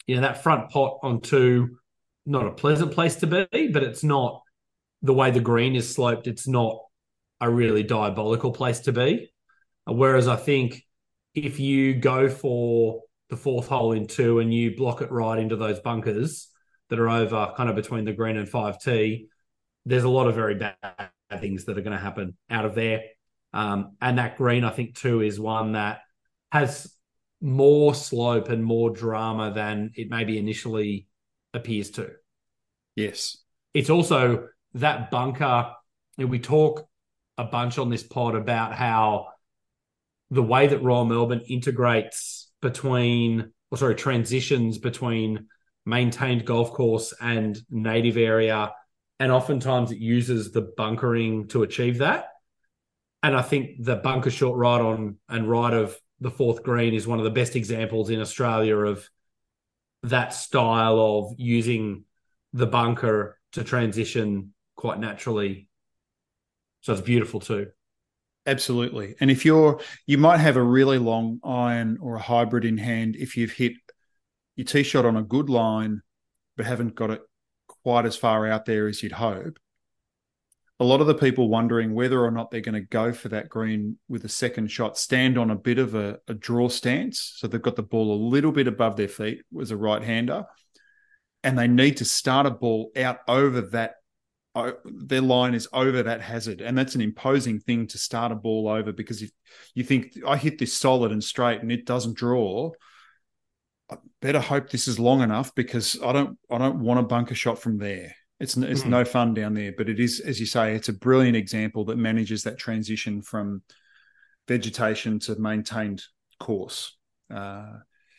you know, that front pot on two, not a pleasant place to be, but it's not the way the green is sloped. It's not a really diabolical place to be. Whereas I think if you go for the fourth hole in two and you block it right into those bunkers that are over kind of between the green and five T, there's a lot of very bad things that are going to happen out of there. Um, and that green, I think, too, is one that has more slope and more drama than it maybe initially appears to. Yes. It's also that bunker, and we talk a bunch on this pod about how the way that Royal Melbourne integrates between, or sorry, transitions between maintained golf course and native area, and oftentimes it uses the bunkering to achieve that. And I think the bunker short right on and right of the fourth green is one of the best examples in Australia of that style of using the bunker to transition quite naturally. So it's beautiful too. Absolutely. And if you're, you might have a really long iron or a hybrid in hand if you've hit your tee shot on a good line, but haven't got it quite as far out there as you'd hope. A lot of the people wondering whether or not they're going to go for that green with a second shot stand on a bit of a, a draw stance. So they've got the ball a little bit above their feet as a right-hander, and they need to start a ball out over that. Their line is over that hazard, and that's an imposing thing to start a ball over, because if you think I hit this solid and straight and it doesn't draw, I better hope this is long enough, because I don't I don't want a bunker shot from there. It's it's mm-hmm. no fun down there. But it is, as you say, it's a brilliant example that manages that transition from vegetation to maintained course. Uh,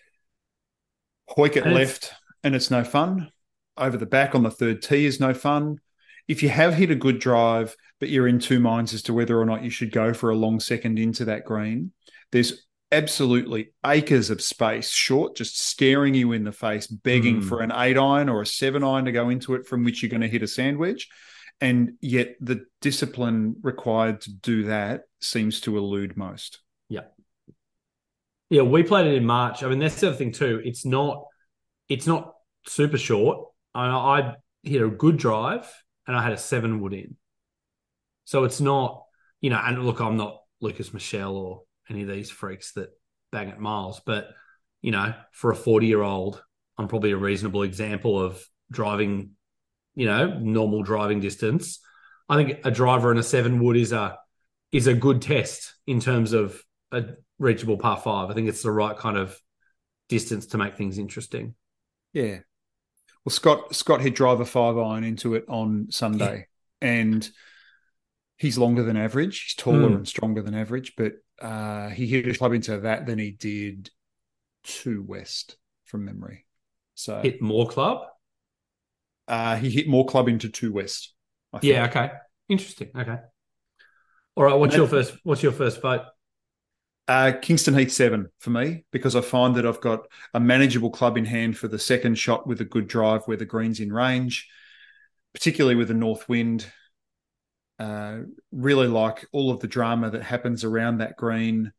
Hoik it left, and it's no fun. Over the back on the third tee is no fun. If you have hit a good drive, but you're in two minds as to whether or not you should go for a long second into that green, there's absolutely acres of space short, just staring you in the face, begging mm. for an eight iron or a seven iron to go into it, from which you're going to hit a sand wedge. And yet the discipline required to do that seems to elude most. Yeah. Yeah, we played it in March. I mean, that's the other thing too. It's not, it's not super short. I, I hit a good drive and I had a seven wood in. So it's not, you know, and look, I'm not Lucas Michelle or any of these freaks that bang at miles, but, you know, for a forty-year-old, I'm probably a reasonable example of driving, you know, normal driving distance. I think a driver in a seven wood is a is a good test in terms of a reachable par five. I think it's the right kind of distance to make things interesting. Yeah. Well, Scott Scott hit driver five iron into it on Sunday, yeah. and he's longer than average. He's taller mm. and stronger than average, but uh, he hit a club into that than he did two west from memory. So hit more club. Uh, he hit more club into two west. I think. Yeah. Okay. Interesting. Okay. All right. What's that, your first? What's your first vote? Uh, Kingston Heath seven for me, because I find that I've got a manageable club in hand for the second shot with a good drive where the green's in range, particularly with the north wind. Uh, really like all of the drama that happens around that green,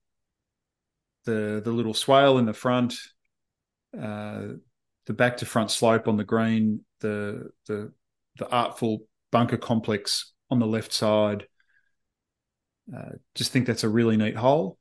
the the little swale in the front, uh, the back to front slope on the green, the the the artful bunker complex on the left side. Uh, just think that's a really neat hole.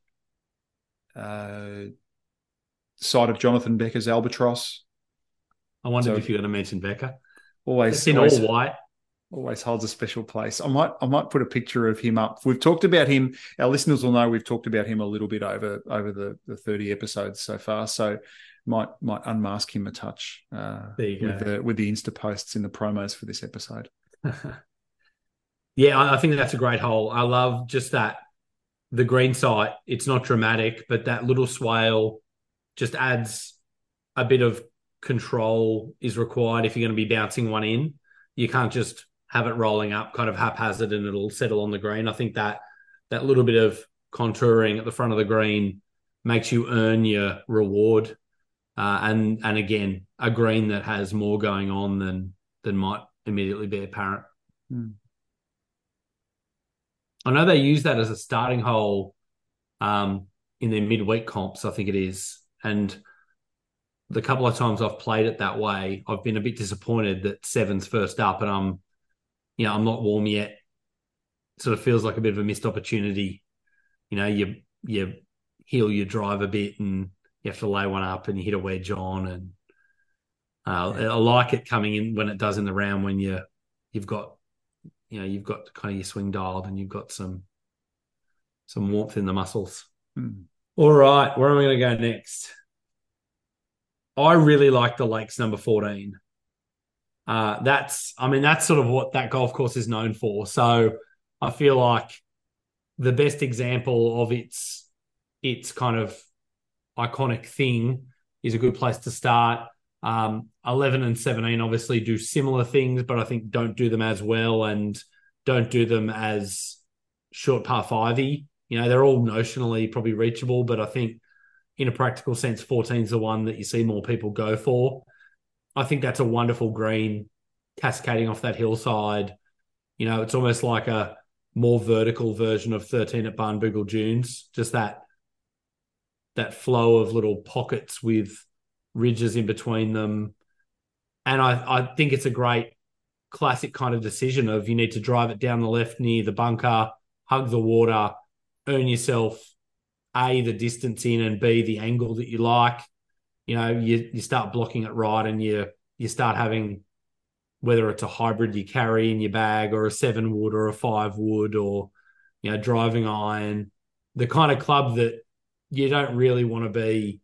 Uh, side of Jonathan Becker's Albatross. I wondered so, if you're going to mention Becker. Always it's in always, all white. Always holds a special place. I might I might put a picture of him up. We've talked about him. Our listeners will know we've talked about him a little bit over over the, the thirty episodes so far. So might might unmask him a touch uh, there you with go. the with the Insta posts in the promos for this episode. Yeah, I think that's a great hole. I love just that. The green site, it's not dramatic, but that little swale just adds a bit of control is required if you're going to be bouncing one in. You can't just have it rolling up kind of haphazard and it'll settle on the green. I think that that little bit of contouring at the front of the green makes you earn your reward. Uh, and and again, a green that has more going on than than might immediately be apparent. Mm. I know they use that as a starting hole um, in their midweek comps, I think it is. And the couple of times I've played it that way, I've been a bit disappointed that seven's first up and I'm, you know, I'm not warm yet. Sort of feels like a bit of a missed opportunity. You know, you you heel your drive a bit and you have to lay one up and you hit a wedge on. And uh, yeah. I like it coming in when it does in the round when you you've got, you know, you've got kind of your swing dialed and you've got some some warmth in the muscles. Hmm. All right, where am I going to go next? I really like the Lakes number fourteen. Uh, that's, I mean, that's sort of what that golf course is known for. So I feel like the best example of its its kind of iconic thing is a good place to start. Um, eleven and seventeen obviously do similar things, but I think don't do them as well and don't do them as short par five-y. You know, they're all notionally probably reachable, but I think in a practical sense, fourteen is the one that you see more people go for. I think that's a wonderful green cascading off that hillside. You know, it's almost like a more vertical version of thirteen at Barnbougle Dunes, just that that flow of little pockets with ridges in between them. And I, I think it's a great classic kind of decision of you need to drive it down the left near the bunker, hug the water, earn yourself A, the distance in, and B, the angle that you like. You know, you, you start blocking it right and you you start having, whether it's a hybrid you carry in your bag or a seven wood or a five wood or, you know, driving iron, the kind of club that you don't really want to be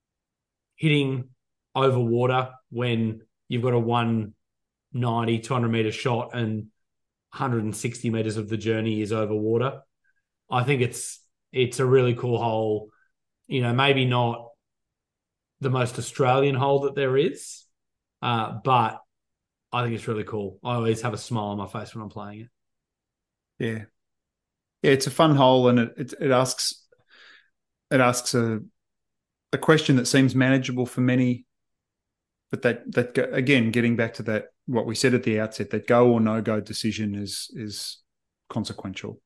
hitting over water when you've got a one ninety, two hundred meter shot and one hundred sixty meters of the journey is over water. I think it's it's a really cool hole. You know, maybe not the most Australian hole that there is, uh, but I think it's really cool. I always have a smile on my face when I'm playing it. Yeah, yeah, it's a fun hole, and it it, it asks it asks a a question that seems manageable for many, but that that again, getting back to that what we said at the outset, that go or no go decision is is consequential.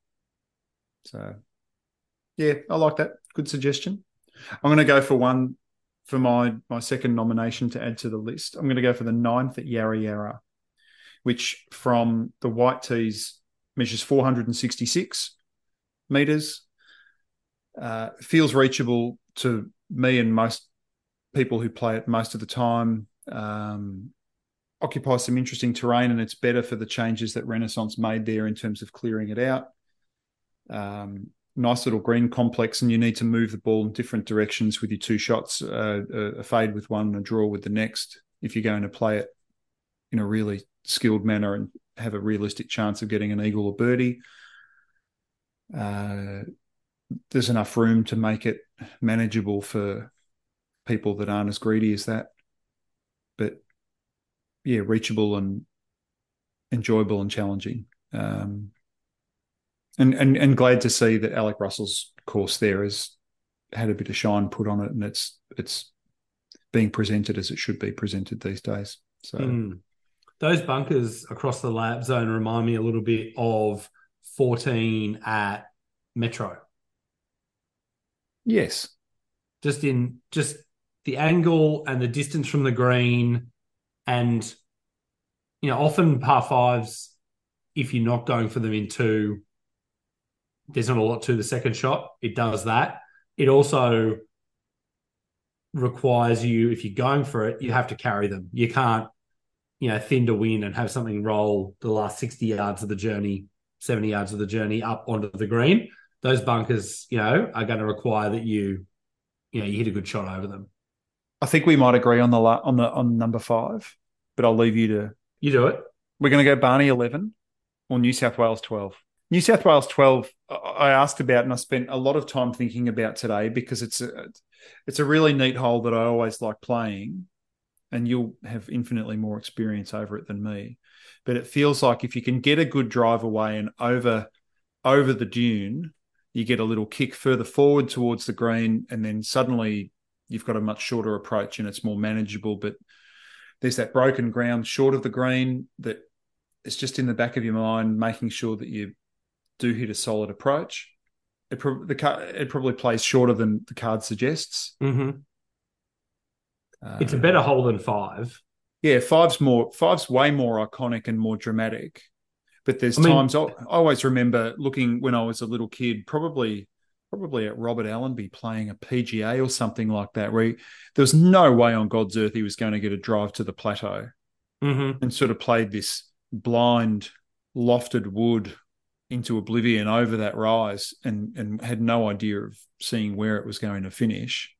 So, yeah, I like that. Good suggestion. I'm going to go for one for my my second nomination to add to the list. I'm going to go for the ninth at Yarra Yarra, which from the white tees measures four hundred sixty-six metres. Uh, feels reachable to me and most people who play it most of the time. Um, occupies some interesting terrain, and it's better for the changes that Renaissance made there in terms of clearing it out. Um, nice little green complex, and you need to move the ball in different directions with your two shots, uh, a fade with one and a draw with the next, if you're going to play it in a really skilled manner and have a realistic chance of getting an eagle or birdie. Uh, there's enough room to make it manageable for people that aren't as greedy as that. But, yeah, reachable and enjoyable and challenging. Um, and, and and glad to see that Alec Russell's course there has had a bit of shine put on it, and it's it's being presented as it should be presented these days. So mm. Those bunkers across the lap zone remind me a little bit of fourteen at Metro. Yes. Just in just the angle and the distance from the green, and, you know, often par fives, if you're not going for them in two, there's not a lot to the second shot. It does that. It also requires you, if you're going for it, you have to carry them. You can't, you know, thin to win and have something roll the last sixty yards of the journey, seventy yards of the journey up onto the green. Those bunkers, you know, are going to require that you, you know, you hit a good shot over them. I think we might agree on the on the on number five, but I'll leave you to you do it. We're going to go Barney eleven or New South Wales twelve. New South Wales twelve, I asked about, and I spent a lot of time thinking about today because it's a it's a really neat hole that I always like playing, and you'll have infinitely more experience over it than me. But it feels like if you can get a good drive away and over over the dune, you get a little kick further forward towards the green, and then suddenly you've got a much shorter approach and it's more manageable. But there's that broken ground short of the green that is just in the back of your mind, making sure that you do hit a solid approach. It, pro- the car- it probably plays shorter than the card suggests. Mm-hmm. Uh, It's a better hole than five. Yeah, five's more five's way more iconic and more dramatic. But there's I mean- times I I always remember looking when I was a little kid, probably probably at Robert Allenby playing a P G A or something like that, where he, there was no way on God's earth he was going to get a drive to the plateau, Mm-hmm. and sort of played this blind lofted wood into oblivion over that rise, and and had no idea of seeing where it was going to finish.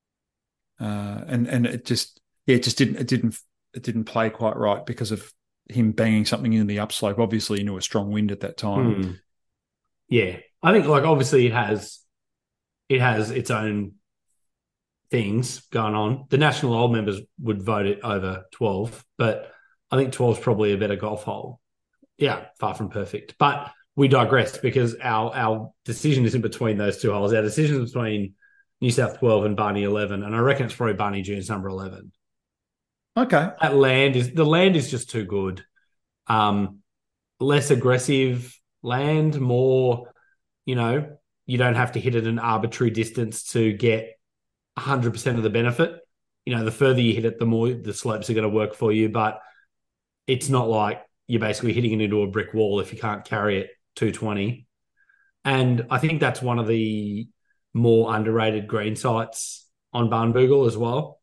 Uh, and and it just yeah, it just didn't it didn't it didn't play quite right because of him banging something in the upslope, obviously into a strong wind at that time. Mm. Yeah, I think like obviously it has it has its own things going on. The National Old members would vote it over twelve, but I think twelve is probably a better golf hole. Yeah, far from perfect, but we digress because our our decision isn't between those two holes. Our decision is between New South twelve and Barney eleven, and I reckon it's probably Barney Dunes number eleven. Okay. That land is the land is just too good. Um, less aggressive land, more, you know, you don't have to hit at an arbitrary distance to get one hundred percent of the benefit. You know, the further you hit it, the more the slopes are going to work for you, but it's not like you're basically hitting it into a brick wall if you can't carry it two twenty. And I think that's one of the more underrated green sites on Barnbougle as well.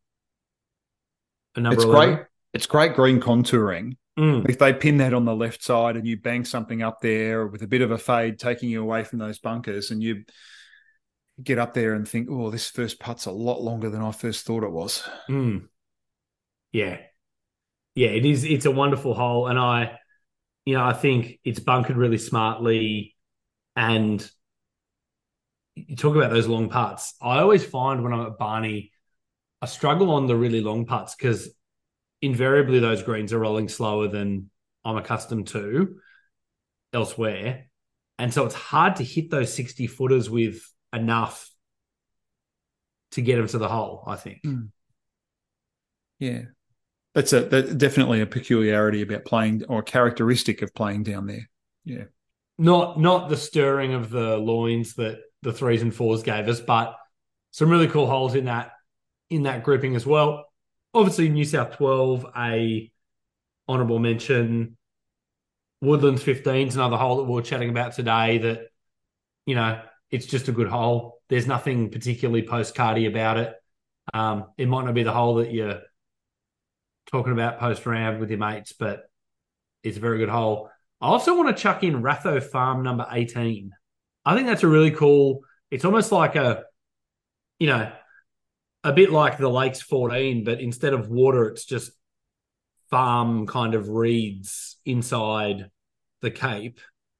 A number It's eleven. great. It's great green contouring. Mm. If they pin that on the left side and you bang something up there with a bit of a fade taking you away from those bunkers, and you get up there and think, oh, this first putt's a lot longer than I first thought it was. Mm. Yeah. Yeah, it is. It's a wonderful hole. And I, you know, I think it's bunkered really smartly. And you talk about those long putts. I always find when I'm at Barney, I struggle on the really long putts because invariably those greens are rolling slower than I'm accustomed to elsewhere. And so it's hard to hit those sixty footers with enough to get them to the hole, I think. Mm. Yeah. That's a that's definitely a peculiarity about playing, or a characteristic of playing down there. Yeah. Not not the stirring of the loins that the threes and fours gave us, but some really cool holes in that in that grouping as well. Obviously, New South twelve, a honourable mention. Woodlands fifteen is another hole that we were chatting about today that, you know, it's just a good hole. There's nothing particularly postcardy about it. Um, it might not be the hole that you're talking about post-round with your mates, but it's a very good hole. I also want to chuck in Ratho Farm number eighteen. I think that's a really cool, it's almost like a, you know, a bit like the Lakes fourteen, but instead of water, it's just farm kind of reeds inside the Cape.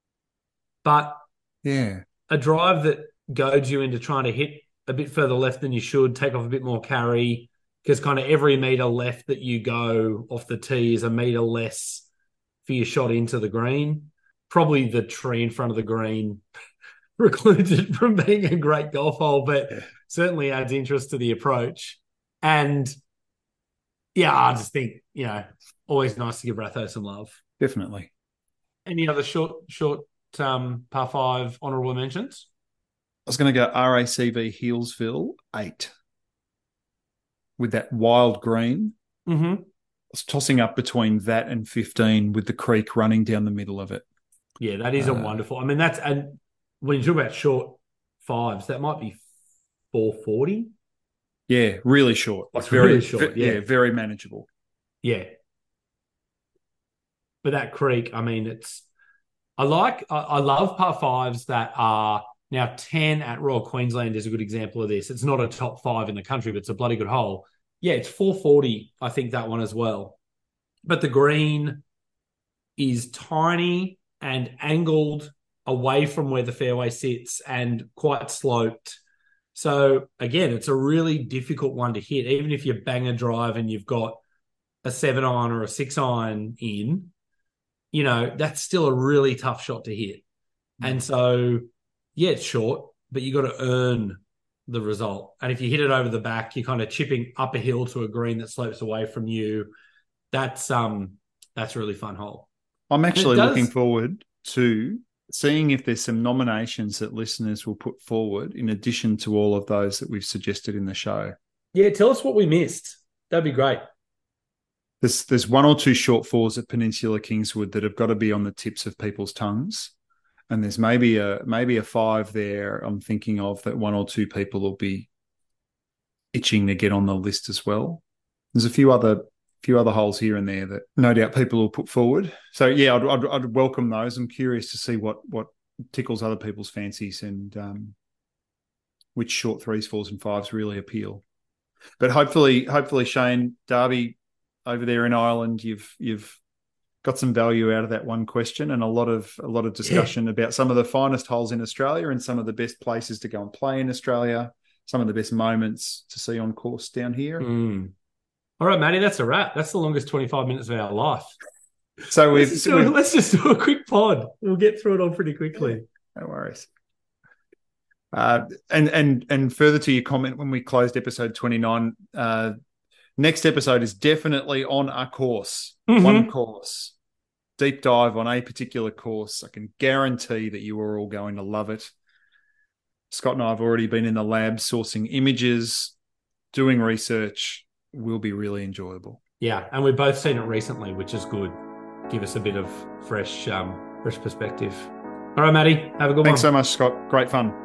But Yeah. a drive that goads you into trying to hit a bit further left than you should, take off a bit more carry, because kind of every metre left that you go off the tee is a metre less for your shot into the green. Probably the tree in front of the green precludes it from being a great golf hole, but Yeah. certainly adds interest to the approach. And yeah, I just think, you know, always nice to give Ratho some love. Definitely. Any other short, short um, par five honourable mentions? I was going to go R A C V Healesville eight with that wild green. Mm-hmm. I was tossing up between that and fifteen with the creek running down the middle of it. Yeah, that is a Uh, wonderful. I mean, that's, and when you talk about short fives, that might be four forty. Yeah, really short. Like It's very really short, ve- yeah. yeah, very manageable. Yeah. But that creek, I mean, it's, I like, I, I love par fives that are now ten at Royal Queensland is a good example of this. It's not a top five in the country, but it's a bloody good hole. Yeah, it's four forty, I think, that one as well. But the green is tiny and angled away from where the fairway sits and quite sloped. So again, it's a really difficult one to hit. Even if you bang a drive and you've got a seven iron or a six iron in, you know, that's still a really tough shot to hit. And so, yeah, it's short, but you got to earn the result. And if you hit it over the back, you're kind of chipping up a hill to a green that slopes away from you. That's um, that's a really fun hole. I'm actually does- looking forward to seeing if there's some nominations that listeners will put forward in addition to all of those that we've suggested in the show. Yeah, tell us what we missed. That'd be great. There's there's one or two short fours at Peninsula Kingswood that have got to be on the tips of people's tongues, and there's maybe a maybe a five there I'm thinking of that one or two people will be itching to get on the list as well. There's a few other few other holes here and there that no doubt people will put forward. So yeah, I'd, I'd, I'd welcome those. I'm curious to see what what tickles other people's fancies and um, which short threes, fours, and fives really appeal. But hopefully, hopefully, Shane, Derby over there in Ireland, you've you've got some value out of that one question and a lot of a lot of discussion yeah. about some of the finest holes in Australia and some of the best places to go and play in Australia, some of the best moments to see on course down here. Mm. All right, Matty, that's a wrap. That's the longest twenty-five minutes of our life. So we've let's just, do, let's just do a quick pod. We'll get through it all pretty quickly. No worries. Uh, and and and further to your comment when we closed episode twenty-nine, uh, next episode is definitely on a course, mm-hmm. one course, deep dive on a particular course. I can guarantee that you are all going to love it. Scott and I have already been in the lab sourcing images, doing research. Will be really enjoyable. Yeah, and we've both seen it recently, which is good. Give us a bit of fresh, um, fresh perspective. All right, Matty, have a good Thanks one. Thanks so much, Scott. Great fun.